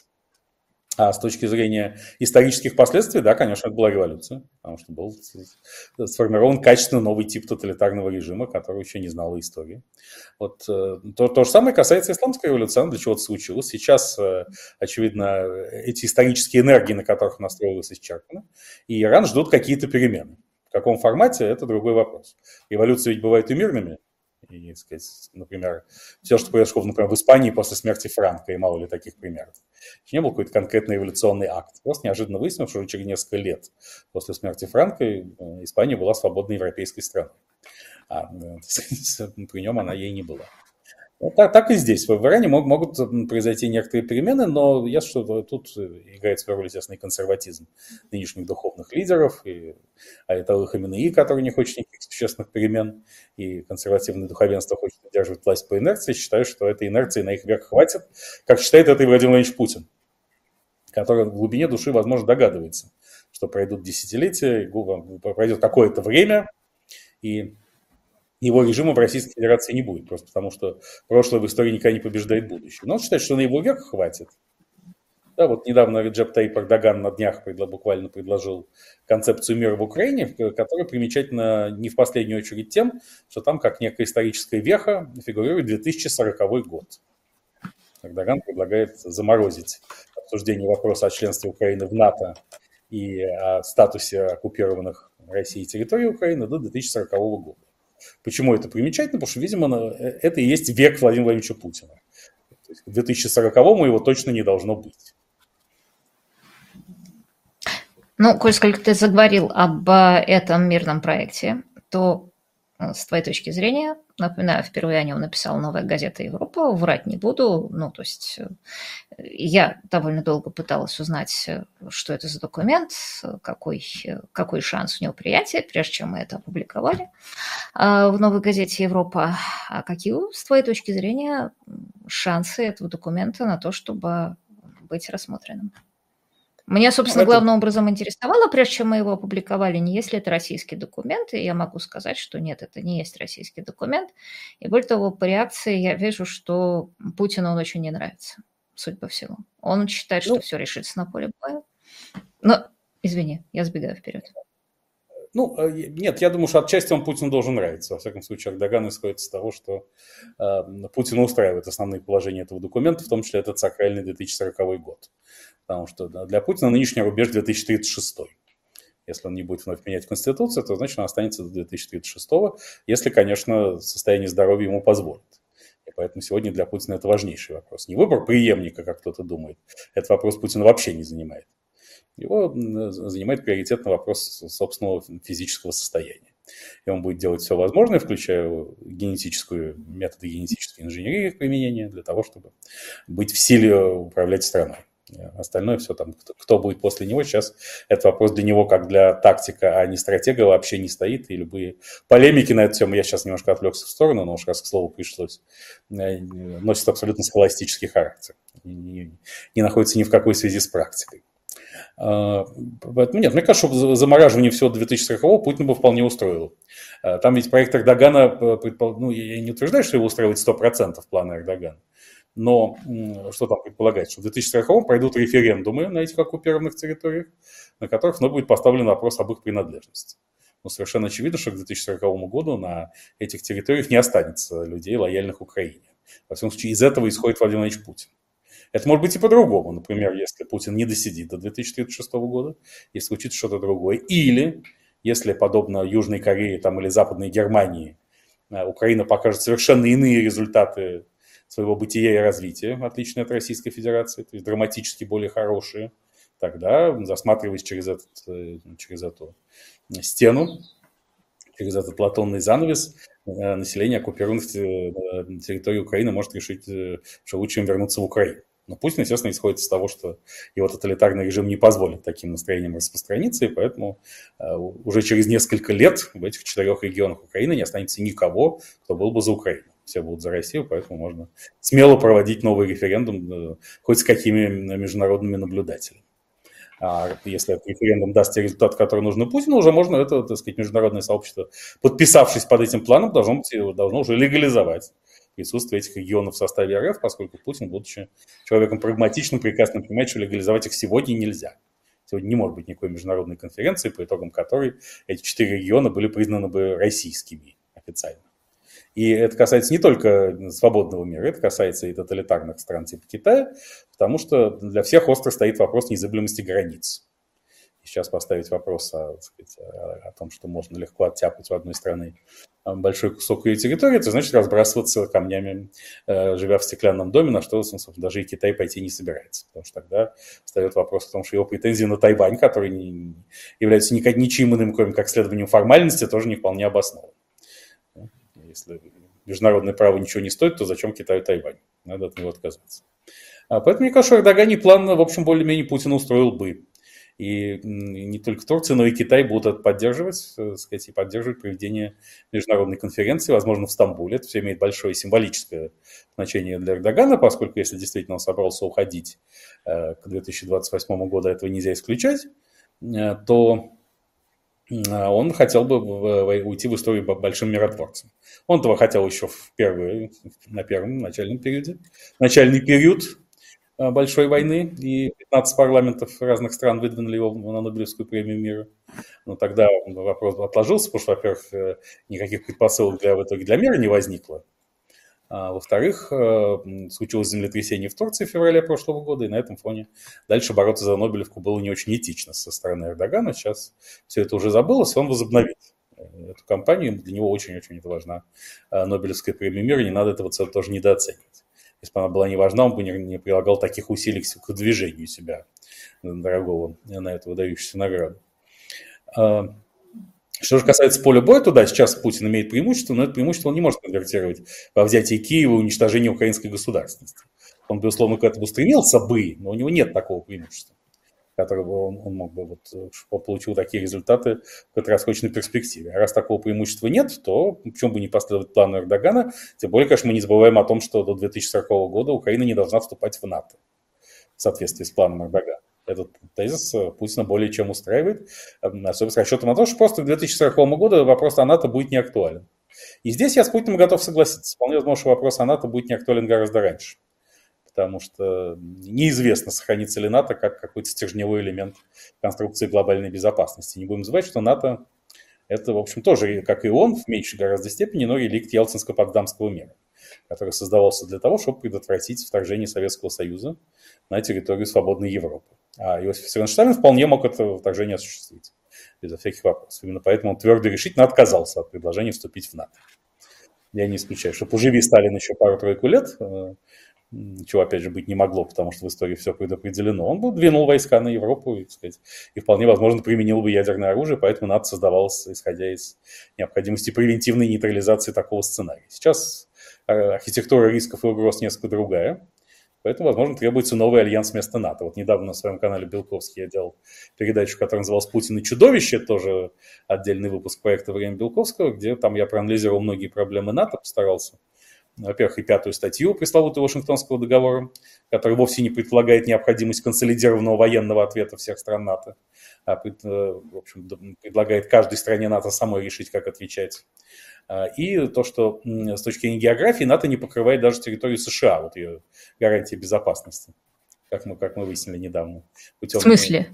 А с точки зрения исторических последствий, да, конечно, это была революция, потому что был сформирован качественно новый тип тоталитарного режима, который еще не знал истории. Вот, то, то же самое касается исламской революции, она для чего-то случилась. Сейчас, очевидно, эти исторические энергии, на которых настроилась, исчерпаны, и Иран ждут какие-то перемены. В каком формате – это другой вопрос. Революции ведь бывают и мирными. И, так сказать, например, все, что произошло, например, в Испании после смерти Франко, и мало ли таких примеров. Не был какой-то конкретный революционный акт. Просто неожиданно выяснилось, что через несколько лет после смерти Франко Испания была свободной европейской страной. А при нем она ей не была. Вот так, так и здесь. В Иране мог, могут произойти некоторые перемены, но ясно, что тут играет свою роль, естественно, и консерватизм нынешних духовных лидеров, и аятоллы Хаменеи, который не хочет никаких существенных перемен, и консервативное духовенство хочет удерживать власть по инерции, считают, что этой инерции на их век хватит, как считает это и Владимир Владимирович Путин, который в глубине души, возможно, догадывается, что пройдут десятилетия, пройдет какое-то время, и его режима в Российской Федерации не будет, просто потому что прошлое в истории никогда не побеждает будущее. Но он считает, что на его век хватит. Да, вот недавно Реджеп Таyyip Эрдоган на днях буквально предложил концепцию мира в Украине, которая примечательна не в последнюю очередь тем, что там, как некая историческая веха, фигурирует две тысячи сороковой год. Эрдоган предлагает заморозить обсуждение вопроса о членстве Украины в НАТО и о статусе оккупированных Россией территорий Украины до две тысячи сорокового года. Почему это примечательно? Потому что, видимо, это и есть век Владимира Владимировича Путина. То есть к две тысячи сороковому его точно не должно быть. Ну, коль сколько ты заговорил об этом мирном проекте, то с твоей точки зрения, напоминаю, впервые о нем написала «Новая газета Европа», врать не буду, ну, то есть я довольно долго пыталась узнать, что это за документ, какой, какой шанс у него приятия, прежде чем мы это опубликовали в «Новой газете Европа». А какие, с твоей точки зрения, шансы этого документа на то, чтобы быть рассмотренным? Меня, Ну, собственно, это... главным образом интересовало, прежде чем мы его опубликовали, не есть ли это российский документ, и я могу сказать, что нет, это не есть российский документ. И более того, по реакции я вижу, что Путину он очень не нравится, судя по всему. Он считает, что Ну, все решится на поле боя. Но, извини, я сбегаю вперед. Ну, нет, я думаю, что отчасти он Путину должен нравиться. Во всяком случае, Эрдоган исходит из того, что э, Путина устраивает основные положения этого документа, в том числе этот сакральный две тысячи сороковой год. Потому что для Путина нынешний рубеж две тысячи тридцать шестой. Если он не будет вновь менять Конституцию, то значит он останется до две тысячи тридцать шестого, если, конечно, состояние здоровья ему позволит. И поэтому сегодня для Путина это важнейший вопрос. Не выбор преемника, как кто-то думает. Этот вопрос Путина вообще не занимает. Его занимает приоритетный вопрос собственного физического состояния. И он будет делать все возможное, включая генетическую, методы генетической инженерии их применения, для того, чтобы быть в силе управлять страной. Остальное все там, кто, кто будет после него, сейчас этот вопрос для него как для тактика, а не стратега, вообще не стоит. И любые полемики на эту тему, я сейчас немножко отвлекся в сторону, но уж раз к слову пришлось, носят абсолютно схоластический характер. Не, не находится ни в какой связи с практикой. Поэтому нет, мне кажется, что замораживание всего до две тысячи сорокового Путина бы вполне устроило. Там ведь проект Эрдогана, ну, я не утверждаю, что его устраивает сто процентов плана Эрдогана, но что там предполагается, что в две тысячи сороковом пройдут референдумы на этих оккупированных территориях, на которых вновь будет поставлен вопрос об их принадлежности. Но совершенно очевидно, что к две тысячи сороковому году на этих территориях не останется людей, лояльных Украине. Во всяком случае, из этого исходит Владимир Владимирович Путин. Это может быть и по-другому. Например, если Путин не досидит до две тысячи тридцать шестого года, если случится что-то другое. Или, если, подобно Южной Корее там, или Западной Германии, Украина покажет совершенно иные результаты своего бытия и развития, отличные от Российской Федерации, то есть драматически более хорошие, тогда, засматриваясь через, этот, через эту стену, через этот платонный занавес, население оккупированных территорий Украины может решить, что лучше им вернуться в Украину. Но Путин, естественно, исходит из того, что его тоталитарный режим не позволит таким настроениям распространиться, и поэтому уже через несколько лет в этих четырех регионах Украины не останется никого, кто был бы за Украину. Все будут за Россию, поэтому можно смело проводить новый референдум хоть с какими международными наблюдателями. А если этот референдум даст те результаты, которые нужны Путину, уже можно это, так сказать, международное сообщество, подписавшись под этим планом, должно, быть, должно уже легализовать присутствие этих регионов в составе РФ, поскольку Путин, будучи человеком прагматичным, прекрасно понимает, что легализовать их сегодня нельзя. Сегодня не может быть никакой международной конференции, по итогам которой эти четыре региона были признаны бы российскими официально. И это касается не только свободного мира, это касается и тоталитарных стран типа Китая, потому что для всех остро стоит вопрос незыблемости границ. И сейчас поставить вопрос о, так сказать, о, о том, что можно легко оттяпать у одной страны большой кусок ее территории, это значит разбрасываться камнями, живя в стеклянном доме, на что, собственно, даже и Китай пойти не собирается. Потому что тогда встает вопрос о том, что его претензии на Тайвань, который не является ничем иным, кроме как следованием формальности, тоже не вполне обоснованы. Если международное право ничего не стоит, то зачем Китаю Тайвань? Надо от него отказаться. Поэтому, мне кажется, Эрдоган план, в общем, более-менее Путина устроил бы. И не только Турция, но и Китай будут это поддерживать, так сказать, и поддерживать проведение международной конференции, возможно, в Стамбуле. Это все имеет большое символическое значение для Эрдогана, поскольку если действительно он собрался уходить к две тысячи двадцать восьмому году, этого нельзя исключать, то он хотел бы уйти в историю большим миротворцем. Он этого хотел еще в первый, на первом начальном периоде. Начальный период большой войны, и пятнадцать парламентов разных стран выдвинули его на Нобелевскую премию мира. Но тогда вопрос отложился, потому что, во-первых, никаких предпосылок для, в итоге для мира не возникло. А, во-вторых, случилось землетрясение в Турции в феврале прошлого года, и на этом фоне дальше бороться за Нобелевку было не очень этично со стороны Эрдогана. Сейчас все это уже забылось, и он возобновит эту кампанию. Для него очень-очень это важна Нобелевская премия мира, не надо этого тоже недооценивать. Если бы она была не важна, он бы не, не прилагал таких усилий к движению себя дорогого на эту выдающуюся награду. Что же касается поля боя, то да, сейчас Путин имеет преимущество, но это преимущество он не может конвертировать во взятие Киева и уничтожение украинской государственности. Он, безусловно, к этому стремился бы, но у него нет такого преимущества, которого он, он мог бы вот, получил такие результаты в краткосрочной перспективе. А раз такого преимущества нет, то почему бы не последовать плану Эрдогана? Тем более, конечно, мы не забываем о том, что до две тысячи сорокового года Украина не должна вступать в НАТО в соответствии с планом Эрдогана. Этот тезис Путина более чем устраивает, особенно с расчетом на то, что просто к две тысячи сороковому году вопрос о НАТО будет не актуален. И здесь я с Путиным готов согласиться. Вполне возможно, что вопрос о НАТО будет не актуален гораздо раньше. Потому что неизвестно, сохранится ли НАТО как какой-то стержневой элемент конструкции глобальной безопасности. Не будем забывать, что НАТО – это, в общем, тоже, как и он, в меньшей гораздо степени, но реликт Ялтинско-Потсдамского мира, который создавался для того, чтобы предотвратить вторжение Советского Союза на территорию свободной Европы. А Иосиф Виссарионович Сталин вполне мог это вторжение осуществить, безо всяких вопросов. Именно поэтому он твердо и решительно отказался от предложения вступить в НАТО. Я не исключаю, что поживи Сталин еще пару-тройку лет, чего, опять же, быть не могло, потому что в истории все предопределено, он бы двинул войска на Европу и, так сказать, и вполне возможно применил бы ядерное оружие, поэтому НАТО создавалось, исходя из необходимости превентивной нейтрализации такого сценария. Сейчас архитектура рисков и угроз несколько другая. Поэтому, возможно, требуется новый альянс вместо НАТО. Вот недавно на своем канале Белковский я делал передачу, которая называлась «Путин и чудовище», тоже отдельный выпуск проекта «Время Белковского», где там я проанализировал многие проблемы НАТО, постарался. Во-первых, и пятую статью пресловутого Вашингтонского договора, который вовсе не предполагает необходимость консолидированного военного ответа всех стран НАТО, а в общем, предлагает каждой стране НАТО самой решить, как отвечать. И то, что с точки зрения географии НАТО не покрывает даже территорию США, вот ее гарантия безопасности, как мы, как мы выяснили недавно. Путем... В смысле?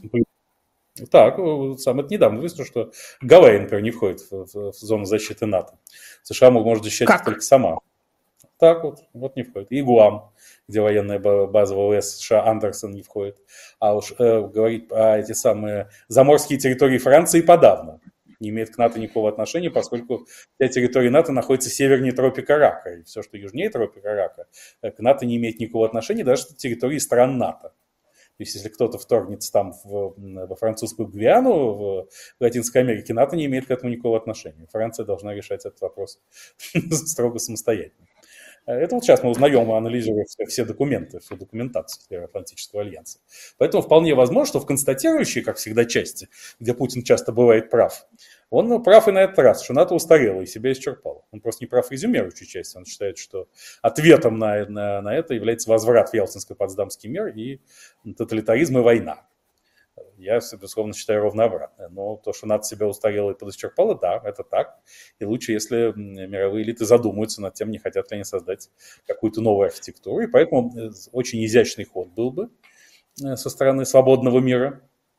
Так, сам это недавно выяснилось, что Гавайи, например, не входит в, в, в зону защиты НАТО. США может защищать их только сама. Так вот, вот не входит. И Гуам, где военная база ВВС США Андерсон не входит. А уж э, говорить про эти самые заморские территории Франции подавно не имеет к НАТО никакого отношения, поскольку вся территория НАТО находится севернее тропика Рака. И все, что южнее тропика Рака, к НАТО не имеет никакого отношения, даже с территории стран НАТО. То есть, если кто-то вторгнется там в, во французскую Гвиану, в Латинской Америке, НАТО не имеет к этому никакого отношения. Франция должна решать этот вопрос строго самостоятельно. Это вот сейчас мы узнаем, анализируя все документы, всю документацию Североатлантического альянса. Поэтому вполне возможно, что в констатирующей, как всегда, части, где Путин часто бывает прав, он прав и на этот раз, что НАТО устарело и себя исчерпало. Он просто не прав в резюмирующей части. Он считает, что ответом на, на, на это является возврат в Ялтинско-Потсдамский мир и тоталитаризм и война. Я, безусловно, считаю ровно обратное. Но то, что НАТО себя устарело и подисчерпало, да, это так. И лучше, если мировые элиты задумаются над тем, не хотят ли они создать какую-то новую архитектуру. И поэтому очень изящный ход был бы со стороны свободного мира.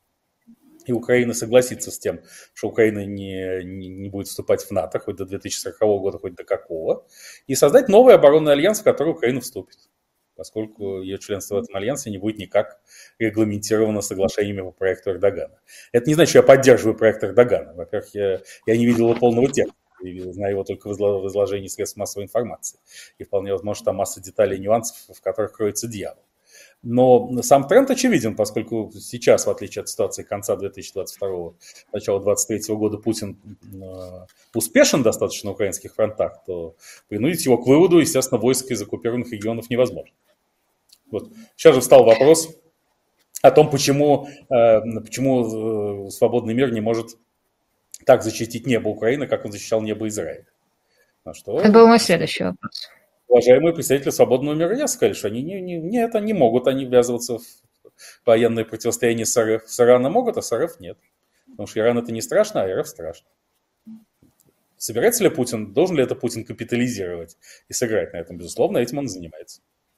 И Украина согласится с тем, что Украина не, не, не будет вступать в НАТО хоть до две тысячи сорокового года, хоть до какого. И создать новый оборонный альянс, в который Украина вступит, поскольку ее членство в этом альянсе не будет никак регламентировано соглашениями по проекту Эрдогана. Это не значит, что я поддерживаю проект Эрдогана. Во-первых, я, я не видел его полного текста, знаю его только в изложении средств массовой информации. И вполне возможно, что там масса деталей и нюансов, в которых кроется дьявол. Но сам тренд очевиден, поскольку сейчас, в отличие от ситуации конца две тысячи двадцать второго, начала две тысячи двадцать третьего года, Путин успешен достаточно на украинских фронтах, то принудить его к выводу, естественно, войск из оккупированных регионов невозможно. Вот. Сейчас же встал вопрос о том, почему, почему свободный мир не может так защитить небо Украины, как он защищал небо Израиля. Что... Это был мой следующий вопрос. Уважаемые представители свободного мира я сказали, что они не, не, нет, они могут они ввязываться в военное противостояние с РФ. С Ираном могут, а с РФ нет. Потому что Иран это не страшно, а РФ страшно. Собирается ли Путин, должен ли это Путин капитализировать и сыграть на этом? Безусловно, этим он занимается.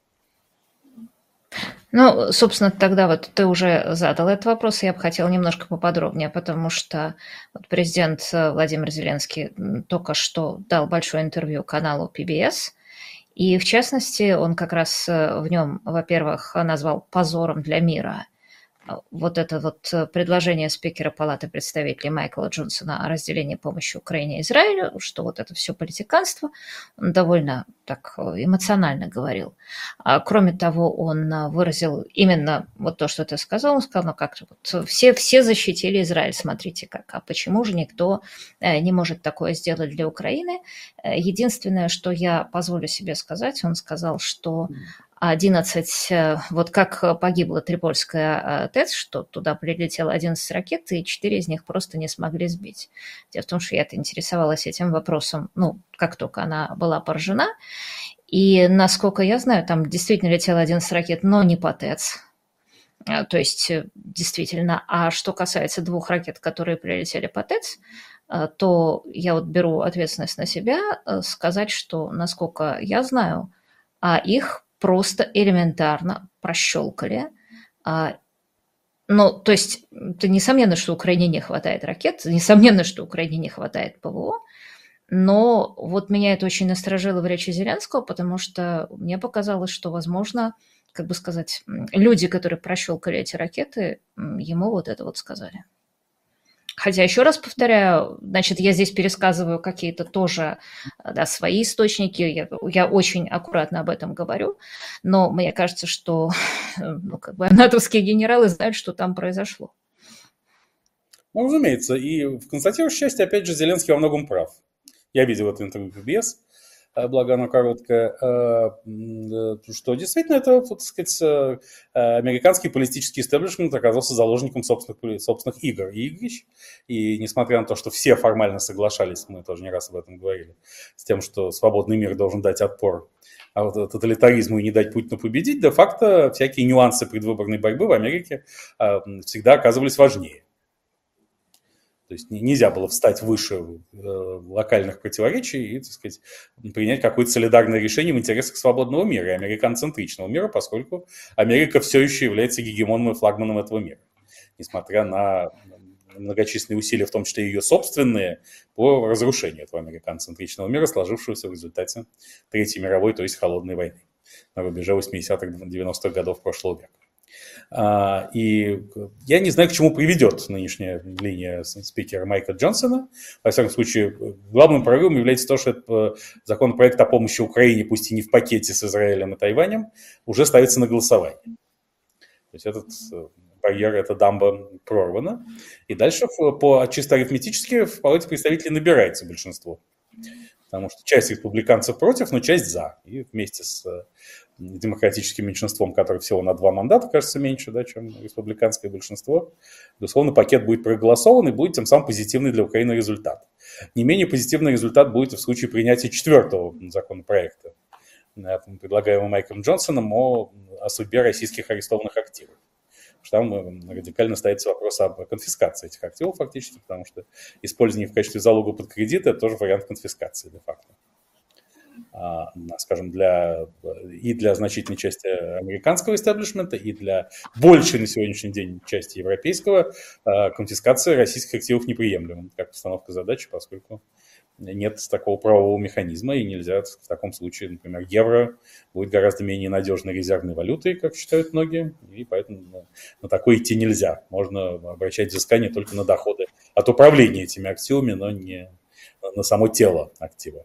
Ну, собственно, тогда вот ты уже задал этот вопрос, и я бы хотела немножко поподробнее, потому что вот президент Владимир Зеленский только что дал большое интервью каналу пи би эс, и, в частности, он как раз в нем, во-первых, назвал позором для мира вот это вот предложение спикера Палаты представителей Майкла Джонсона о разделении помощи Украине и Израилю, что вот это все политиканство, он довольно так эмоционально говорил. А кроме того, он выразил именно вот то, что ты сказал, он сказал, ну как-то вот все, все защитили Израиль, смотрите как, а почему же никто не может такое сделать для Украины? Единственное, что я позволю себе сказать, он сказал, что одиннадцать, вот как погибла Трипольская ТЭЦ, что туда прилетело одиннадцать ракет, и четыре из них просто не смогли сбить. Дело в том, что я-то интересовалась этим вопросом, ну, как только она была поражена, и, насколько я знаю, там действительно летело одиннадцать ракет, но не по ТЭЦ. То есть, действительно, а что касается двух ракет, которые прилетели по ТЭЦ, то я вот беру ответственность на себя сказать, что, насколько я знаю, а их просто элементарно прощелкали. Ну, то есть, это несомненно, что Украине не хватает ракет, несомненно, что Украине не хватает ПВО, но вот меня это очень насторожило в речи Зеленского, потому что мне показалось, что, возможно, как бы сказать, люди, которые прощелкали эти ракеты, ему вот это вот сказали. Хотя, еще раз повторяю, значит, я здесь пересказываю какие-то тоже, да, свои источники, я, я очень аккуратно об этом говорю, но мне кажется, что ну, как бы натовские генералы знают, что там произошло. Ну, разумеется, и в констатирующей части, опять же, Зеленский во многом прав. Я видел это интервью пи би эс, благо оно короткое, что действительно это, так сказать, американский политический истеблишмент оказался заложником собственных, собственных игр и игрищ. И несмотря на то, что все формально соглашались, мы тоже не раз об этом говорили, с тем, что свободный мир должен дать отпор а вот тоталитаризму и не дать Путину победить, де-факто всякие нюансы предвыборной борьбы в Америке всегда оказывались важнее. То есть нельзя было встать выше э, локальных противоречий и, так сказать, принять какое-то солидарное решение в интересах свободного мира и американцентричного мира, поскольку Америка все еще является гегемоном и флагманом этого мира, несмотря на многочисленные усилия, в том числе ее собственные, по разрушению этого американцентричного мира, сложившегося в результате Третьей мировой, то есть холодной войны на рубеже восьмидесятых-девяностых годов прошлого века. И я не знаю, к чему приведет нынешняя линия спикера Майка Джонсона. Во всяком случае, главным прорывом является то, что законопроект о помощи Украине, пусть и не в пакете с Израилем и Тайванем, уже ставится на голосование. То есть этот барьер, эта дамба прорвана. И дальше по чисто арифметически в Палате представителей набирается большинство. Потому что часть республиканцев против, но часть за. И вместе с демократическим меньшинством, которое всего на два мандата, кажется, меньше, да, чем республиканское большинство, безусловно, пакет будет проголосован и будет тем самым позитивный для Украины результат. Не менее позитивный результат будет в случае принятия четвертого законопроекта, предлагаемого Майком Джонсоном, о, о судьбе российских арестованных активов. Потому что там радикально ставится вопрос об конфискации этих активов фактически, потому что использование их в качестве залога под кредит – это тоже вариант конфискации де-факто. А, скажем, для, и для значительной части американского истеблишмента, и для большей на сегодняшний день части европейского конфискация российских активов неприемлема, как постановка задачи, поскольку нет такого правового механизма, и нельзя в таком случае, например, евро будет гораздо менее надежной резервной валютой, как считают многие, и поэтому на, на такое идти нельзя. Можно обращать взыскание только на доходы от управления этими активами, но не на само тело актива.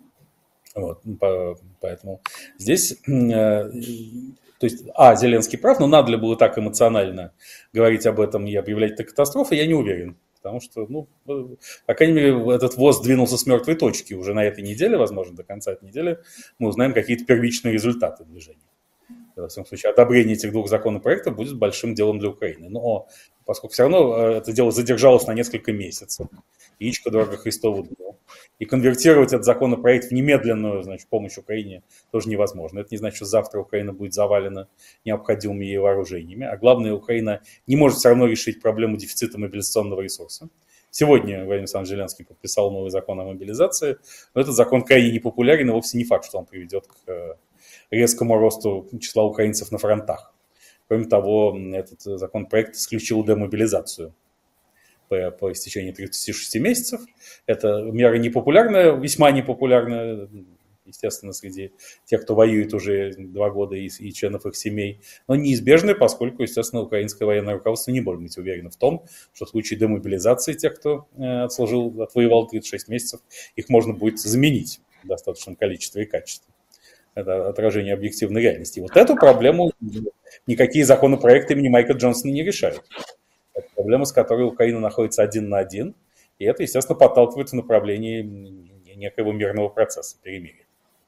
Вот, поэтому здесь, то есть, а, Зеленский прав, но надо ли было так эмоционально говорить об этом и объявлять это катастрофой, я не уверен. Потому что, ну, по крайней мере, этот ВОЗ двинулся с мертвой точки. Уже на этой неделе, возможно, до конца этой недели, мы узнаем какие-то первичные результаты движения. Во всяком случае, одобрение этих двух законопроектов будет большим делом для Украины. Но поскольку все равно это дело задержалось на несколько месяцев, яичко дорого Христову дну, и конвертировать этот законопроект в немедленную, значит, помощь Украине тоже невозможно. Это не значит, что завтра Украина будет завалена необходимыми ей вооружениями. А главное, Украина не может все равно решить проблему дефицита мобилизационного ресурса. Сегодня Владимир Александрович Зеленский подписал новый закон о мобилизации, но этот закон крайне непопулярен, и вовсе не факт, что он приведет к резкому росту числа украинцев на фронтах. Кроме того, этот законопроект исключил демобилизацию по, по истечении тридцати шести месяцев. Это мера непопулярная, весьма непопулярная, естественно, среди тех, кто воюет уже два года и, и членов их семей, но неизбежная, поскольку, естественно, украинское военное руководство не может быть уверено в том, что в случае демобилизации тех, кто э, отслужил, отвоевал тридцать шесть месяцев, их можно будет заменить в достаточном количестве и качестве. Это отражение объективной реальности. И вот эту проблему никакие законопроекты имени Майка Джонсона не решают. Это проблема, с которой Украина находится один на один, и это, естественно, подталкивает в направлении некоего мирного процесса, перемирия.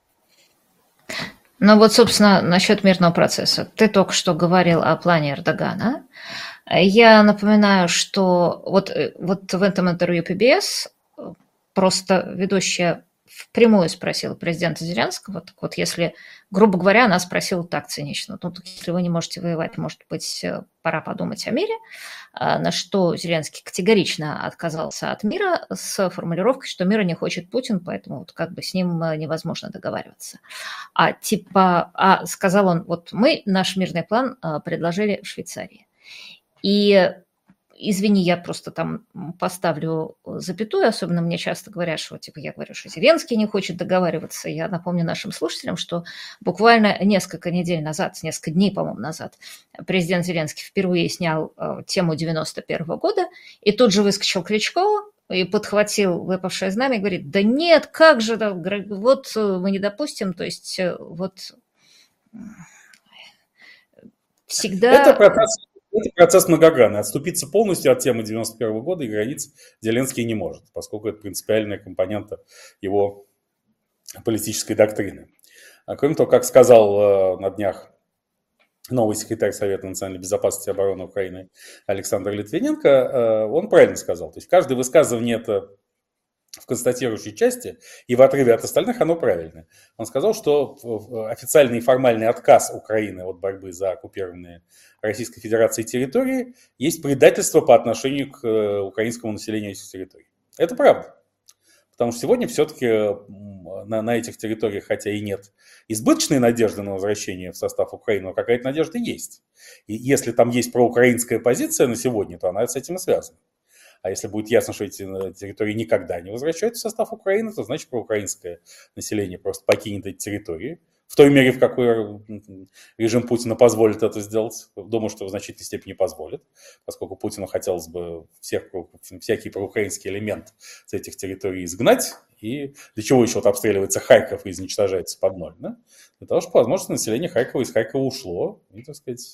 Ну вот, собственно, насчет мирного процесса. Ты только что говорил о плане Эрдогана. Я напоминаю, что вот, вот в этом интервью пи би эс просто ведущая впрямую спросила президента Зеленского, так вот, если, грубо говоря, она спросила так цинично, ну, так если вы не можете воевать, может быть, пора подумать о мире, на что Зеленский категорично отказался от мира с формулировкой, что мира не хочет Путин, поэтому вот как бы с ним невозможно договариваться. А типа, а сказал он, вот мы наш мирный план предложили в Швейцарии. И извини, я просто там поставлю запятую, особенно мне часто говорят, что типа я говорю, что Зеленский не хочет договариваться. Я напомню нашим слушателям, что буквально несколько недель назад, несколько дней, по-моему, назад, президент Зеленский впервые снял э, тему девяносто первого года, и тут же выскочил Кличко и подхватил выпавшее знамя и говорит, да нет, как же, да, вот мы не допустим, то есть вот всегда... Это процесс... Это процесс многогранный. Отступиться полностью от темы девяносто первого года и границ Зеленский не может, поскольку это принципиальная компонента его политической доктрины. А кроме того, как сказал э, на днях новый секретарь Совета национальной безопасности и обороны Украины Александр Литвиненко, э, он правильно сказал. То есть каждое высказывание это в констатирующей части и в отрыве от остальных оно правильное. Он сказал, что официальный и формальный отказ Украины от борьбы за оккупированные Российской Федерацией территории есть предательство по отношению к украинскому населению этих территорий. Это правда. Потому что сегодня все-таки на, на этих территориях, хотя и нет избыточной надежды на возвращение в состав Украины, но какая-то надежда есть. И если там есть проукраинская позиция на сегодня, то она с этим и связана. А если будет ясно, что эти территории никогда не возвращаются в состав Украины, то значит проукраинское население просто покинет эти территории. В той мере, в какой режим Путина позволит это сделать. Думаю, что в значительной степени позволит, поскольку Путину хотелось бы всех, всякий проукраинский элемент с этих территорий изгнать. И для чего еще вот обстреливается Харьков и изничтожается под ноль? Да? Для того, чтобы, возможно, население Харькова из Харькова ушло. И, так сказать,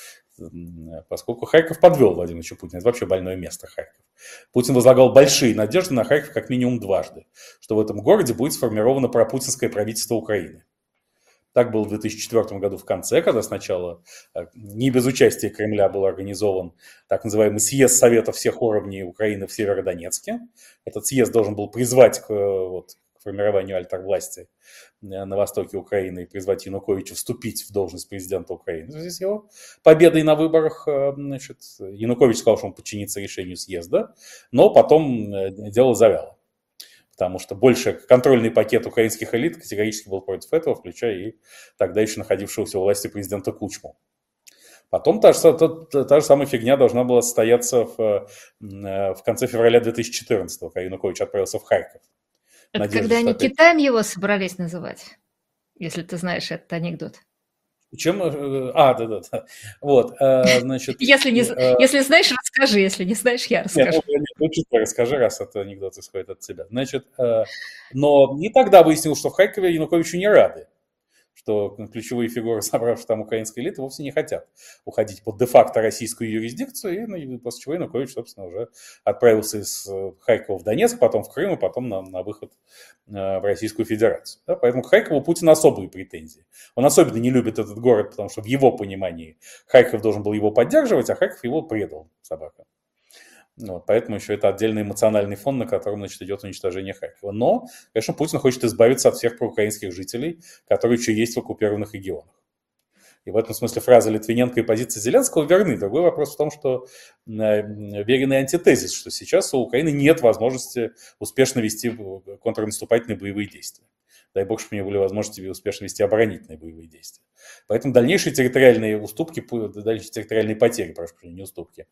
поскольку Харьков подвел Владимира Ильича Путина. Это вообще больное место, Харьков. Путин возлагал большие надежды на Харьков как минимум дважды, что в этом городе будет сформировано пропутинское правительство Украины. Так было в две тысячи четвёртом году в конце, когда сначала не без участия Кремля был организован так называемый съезд Советов всех уровней Украины в Северодонецке. Этот съезд должен был призвать к, вот, к формированию альтервласти на востоке Украины и призвать Януковича вступить в должность президента Украины. В связи с его победой на выборах, значит, Янукович сказал, что он подчинится решению съезда, но потом дело завяло. Потому что больше контрольный пакет украинских элит категорически был против этого, включая и тогда еще находившегося у власти президента Кучму. Потом та же, та, та же самая фигня должна была состояться в, в конце февраля две тысячи четырнадцатого, когда Янукович отправился в Харьков. Это Надежда, когда они опять... Китаем его собрались называть, если ты знаешь этот анекдот. Чем? А, да-да-да. Вот, значит... Если, не, э, если знаешь, расскажи. Если не знаешь, я расскажу. Нет, ну, лучше ты расскажи, раз это анекдот исходит от тебя. Значит, э, но и тогда выяснилось, что в Харькове Януковичу не рады. Что ключевые фигуры, собравшие там украинской элиты, вовсе не хотят уходить под де-факто российскую юрисдикцию. И ну, после чего Янукович, собственно, уже отправился из Харькова в Донецк, потом в Крым, и потом на, на выход э, в Российскую Федерацию. Да? Поэтому к Харькову Путин особые претензии. Он особенно не любит этот город, потому что в его понимании Харьков должен был его поддерживать, а Харьков его предал, собака. Вот, поэтому еще это отдельный эмоциональный фон, на котором, значит, идет уничтожение Харькова. Но, конечно, Путин хочет избавиться от всех проукраинских жителей, которые еще есть в оккупированных регионах. И в этом смысле фраза Литвиненко и позиция Зеленского верны. Другой вопрос в том, что верен и антитезис, что сейчас у Украины нет возможности успешно вести контрнаступательные боевые действия. Дай бог, чтобы у него были возможности успешно вести оборонительные боевые действия. Поэтому дальнейшие территориальные уступки, дальнейшие территориальные потери, прошу прощения, не уступки,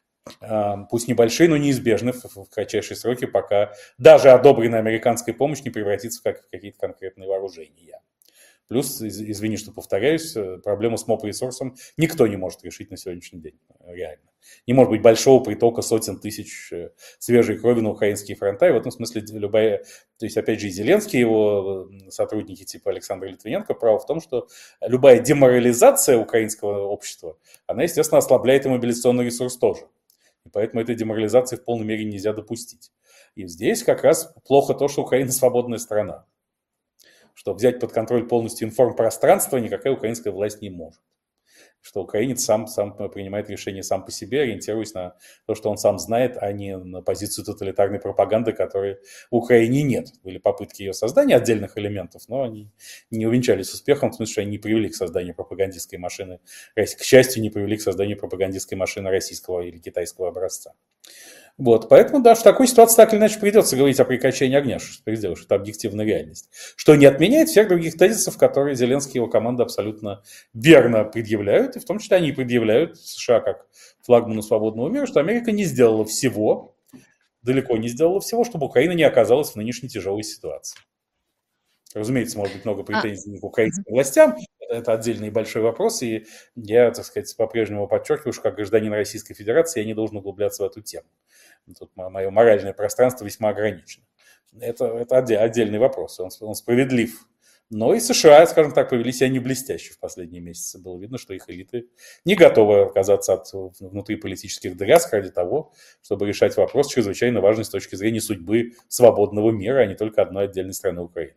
пусть небольшие, но неизбежны в кратчайшие сроки, пока даже одобренная американская помощь не превратится в какие-то конкретные вооружения. Плюс, извини, что повторяюсь, проблему с моп-ресурсом никто не может решить на сегодняшний день, реально. Не может быть большого притока сотен тысяч свежей крови на украинские фронта, и в этом смысле любая, то есть, опять же, и Зеленский, его сотрудники типа Александра Литвиненко, право в том, что любая деморализация украинского общества, она, естественно, ослабляет и мобилизационный ресурс тоже. И поэтому этой деморализации в полной мере нельзя допустить. И здесь как раз плохо то, что Украина свободная страна. Что взять под контроль полностью информпространство никакая украинская власть не может. что украинец сам, сам принимает решения сам по себе, ориентируясь на то, что он сам знает, а не на позицию тоталитарной пропаганды, которой в Украине нет. Были попытки ее создания отдельных элементов, но они не увенчались успехом, в смысле, что они не привели к созданию пропагандистской машины, к счастью, не привели к созданию пропагандистской машины российского или китайского образца. Вот, поэтому, да, в такой ситуации так или иначе придется говорить о прекращении огня, что ты сделаешь, это объективная реальность. Что не отменяет всех других тезисов, которые Зеленский и его команда абсолютно верно предъявляют, и в том числе они предъявляют США как флагману свободного мира, что Америка не сделала всего, далеко не сделала всего, чтобы Украина не оказалась в нынешней тяжелой ситуации. Разумеется, может быть много претензий к украинским властям, это отдельный большой вопрос, и я, так сказать, по-прежнему подчеркиваю, что как гражданин Российской Федерации я не должен углубляться в эту тему. Тут мое моральное пространство весьма ограничено. Это, это отдельный вопрос, он, он справедлив. Но и США, скажем так, повели себя не блестяще в последние месяцы. Было видно, что их элиты не готовы отказаться от внутриполитических дрязг ради того, чтобы решать вопрос чрезвычайно важный с точки зрения судьбы свободного мира, а не только одной отдельной страны Украины.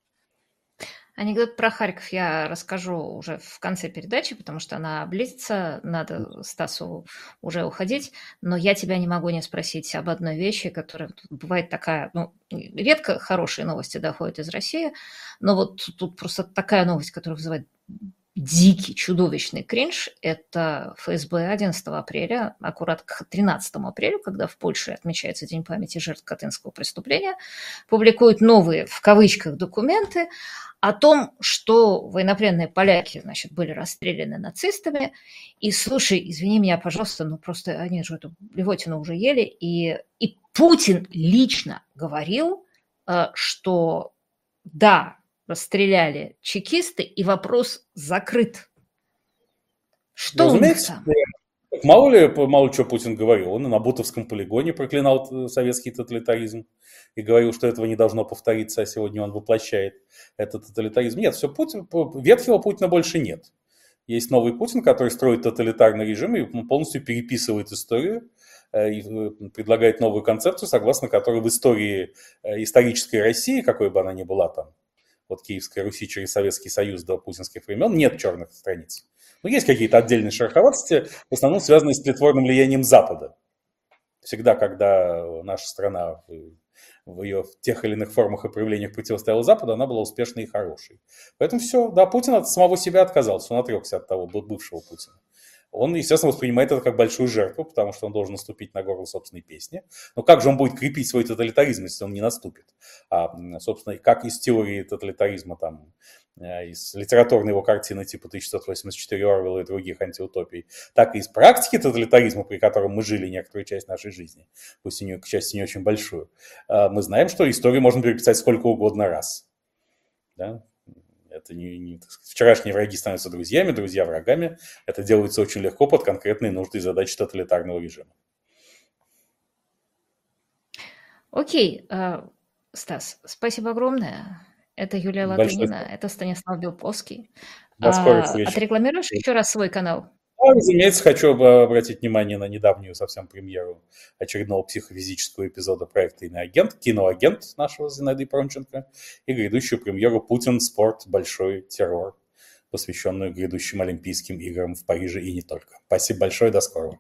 Анекдот про Харьков я расскажу уже в конце передачи, потому что она близится, надо Стасу уже уходить, но я тебя не могу не спросить об одной вещи, которая бывает такая, ну, редко хорошие новости доходят из России, но вот тут просто такая новость, которая вызывает дикий, чудовищный кринж, это ФСБ одиннадцатого апреля, аккурат к тринадцатому апреля, когда в Польше отмечается День памяти жертв Катынского преступления, публикует новые, в кавычках, документы о том, что военнопленные поляки, значит, были расстреляны нацистами. И, слушай, извини меня, пожалуйста, ну просто они же эту блевотину уже ели. И, и Путин лично говорил, что да, расстреляли чекисты, и вопрос закрыт. Что у них там? Мало ли, мало чего Путин говорил. Он на Бутовском полигоне проклинал советский тоталитаризм и говорил, что этого не должно повториться, а сегодня он воплощает этот тоталитаризм. Нет, все, Путин, ветхого Путина больше нет. Есть новый Путин, который строит тоталитарный режим и полностью переписывает историю и предлагает новую концепцию, согласно которой в истории исторической России, какой бы она ни была там, от Киевской Руси через Советский Союз до путинских времен, нет черных страниц. Но есть какие-то отдельные шероховатости, в основном связанные с притворным влиянием Запада. Всегда, когда наша страна в, в ее в тех или иных формах и проявлениях противостояла Западу, она была успешной и хорошей. Поэтому все, да, Путин от самого себя отказался, он отрекся от того бывшего Путина. Он, естественно, воспринимает это как большую жертву, потому что он должен наступить на горло собственной песни. Но как же он будет крепить свой тоталитаризм, если он не наступит? А, собственно, как из теории тоталитаризма, там, из литературной его картины типа тысяча девятьсот восемьдесят четыре Орвелла и других антиутопий, так и из практики тоталитаризма, при котором мы жили некоторую часть нашей жизни, пусть и, не, к счастью, не очень большую, мы знаем, что историю можно переписать сколько угодно раз. Да? Это не, не, так сказать, вчерашние враги становятся друзьями, друзья врагами. Это делается очень легко под конкретные нужды и задачи тоталитарного режима. Окей, Стас, спасибо огромное. Это Юлия Латынина, это Станислав Белковский. До скорой встречи. Отрекламируешь еще раз свой канал? Да, разумеется, хочу обратить внимание на недавнюю совсем премьеру очередного психофизического эпизода проекта «Иноагент», киноагент нашего Зинаиды Пронченко, и грядущую премьеру «Путин. Спорт. Большой террор», посвященную грядущим Олимпийским играм в Париже и не только. Спасибо большое, до скорого.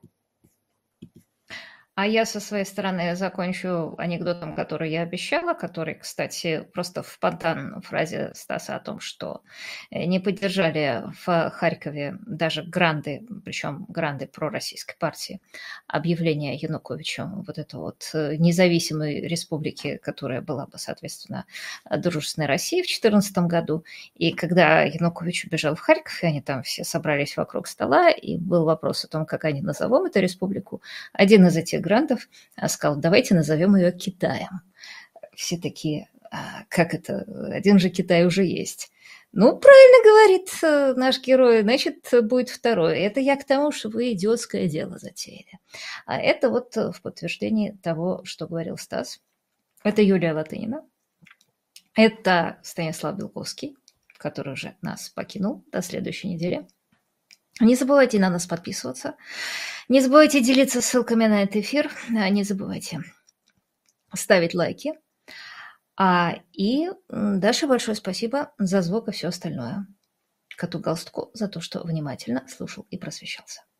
А я со своей стороны закончу анекдотом, который я обещала, который, кстати, просто в спонтанной фразе Стаса о том, что не поддержали в Харькове даже гранды, причем гранды пророссийской партии, объявление Януковичу вот этой вот независимой республики, которая была бы, соответственно, дружественной России в две тысячи четырнадцатом году. И когда Янукович убежал в Харьков, и они там все собрались вокруг стола, и был вопрос о том, как они назовем эту республику, один из этих грантов сказал, давайте назовем ее Китаем. Все такие, а, как это, один же Китай уже есть. Ну, правильно говорит наш герой, значит, будет второй. Это я к тому, что вы идиотское дело затеяли. А это вот в подтверждении того, что говорил Стас. Это Юлия Латынина. Это Станислав Белковский, который уже нас покинул до следующей недели. Не забывайте на нас подписываться. Не забывайте делиться ссылками на этот эфир. Не забывайте ставить лайки. А, и Даше большое спасибо за звук и все остальное. коту Галстуку за то, что внимательно слушал и просвещался.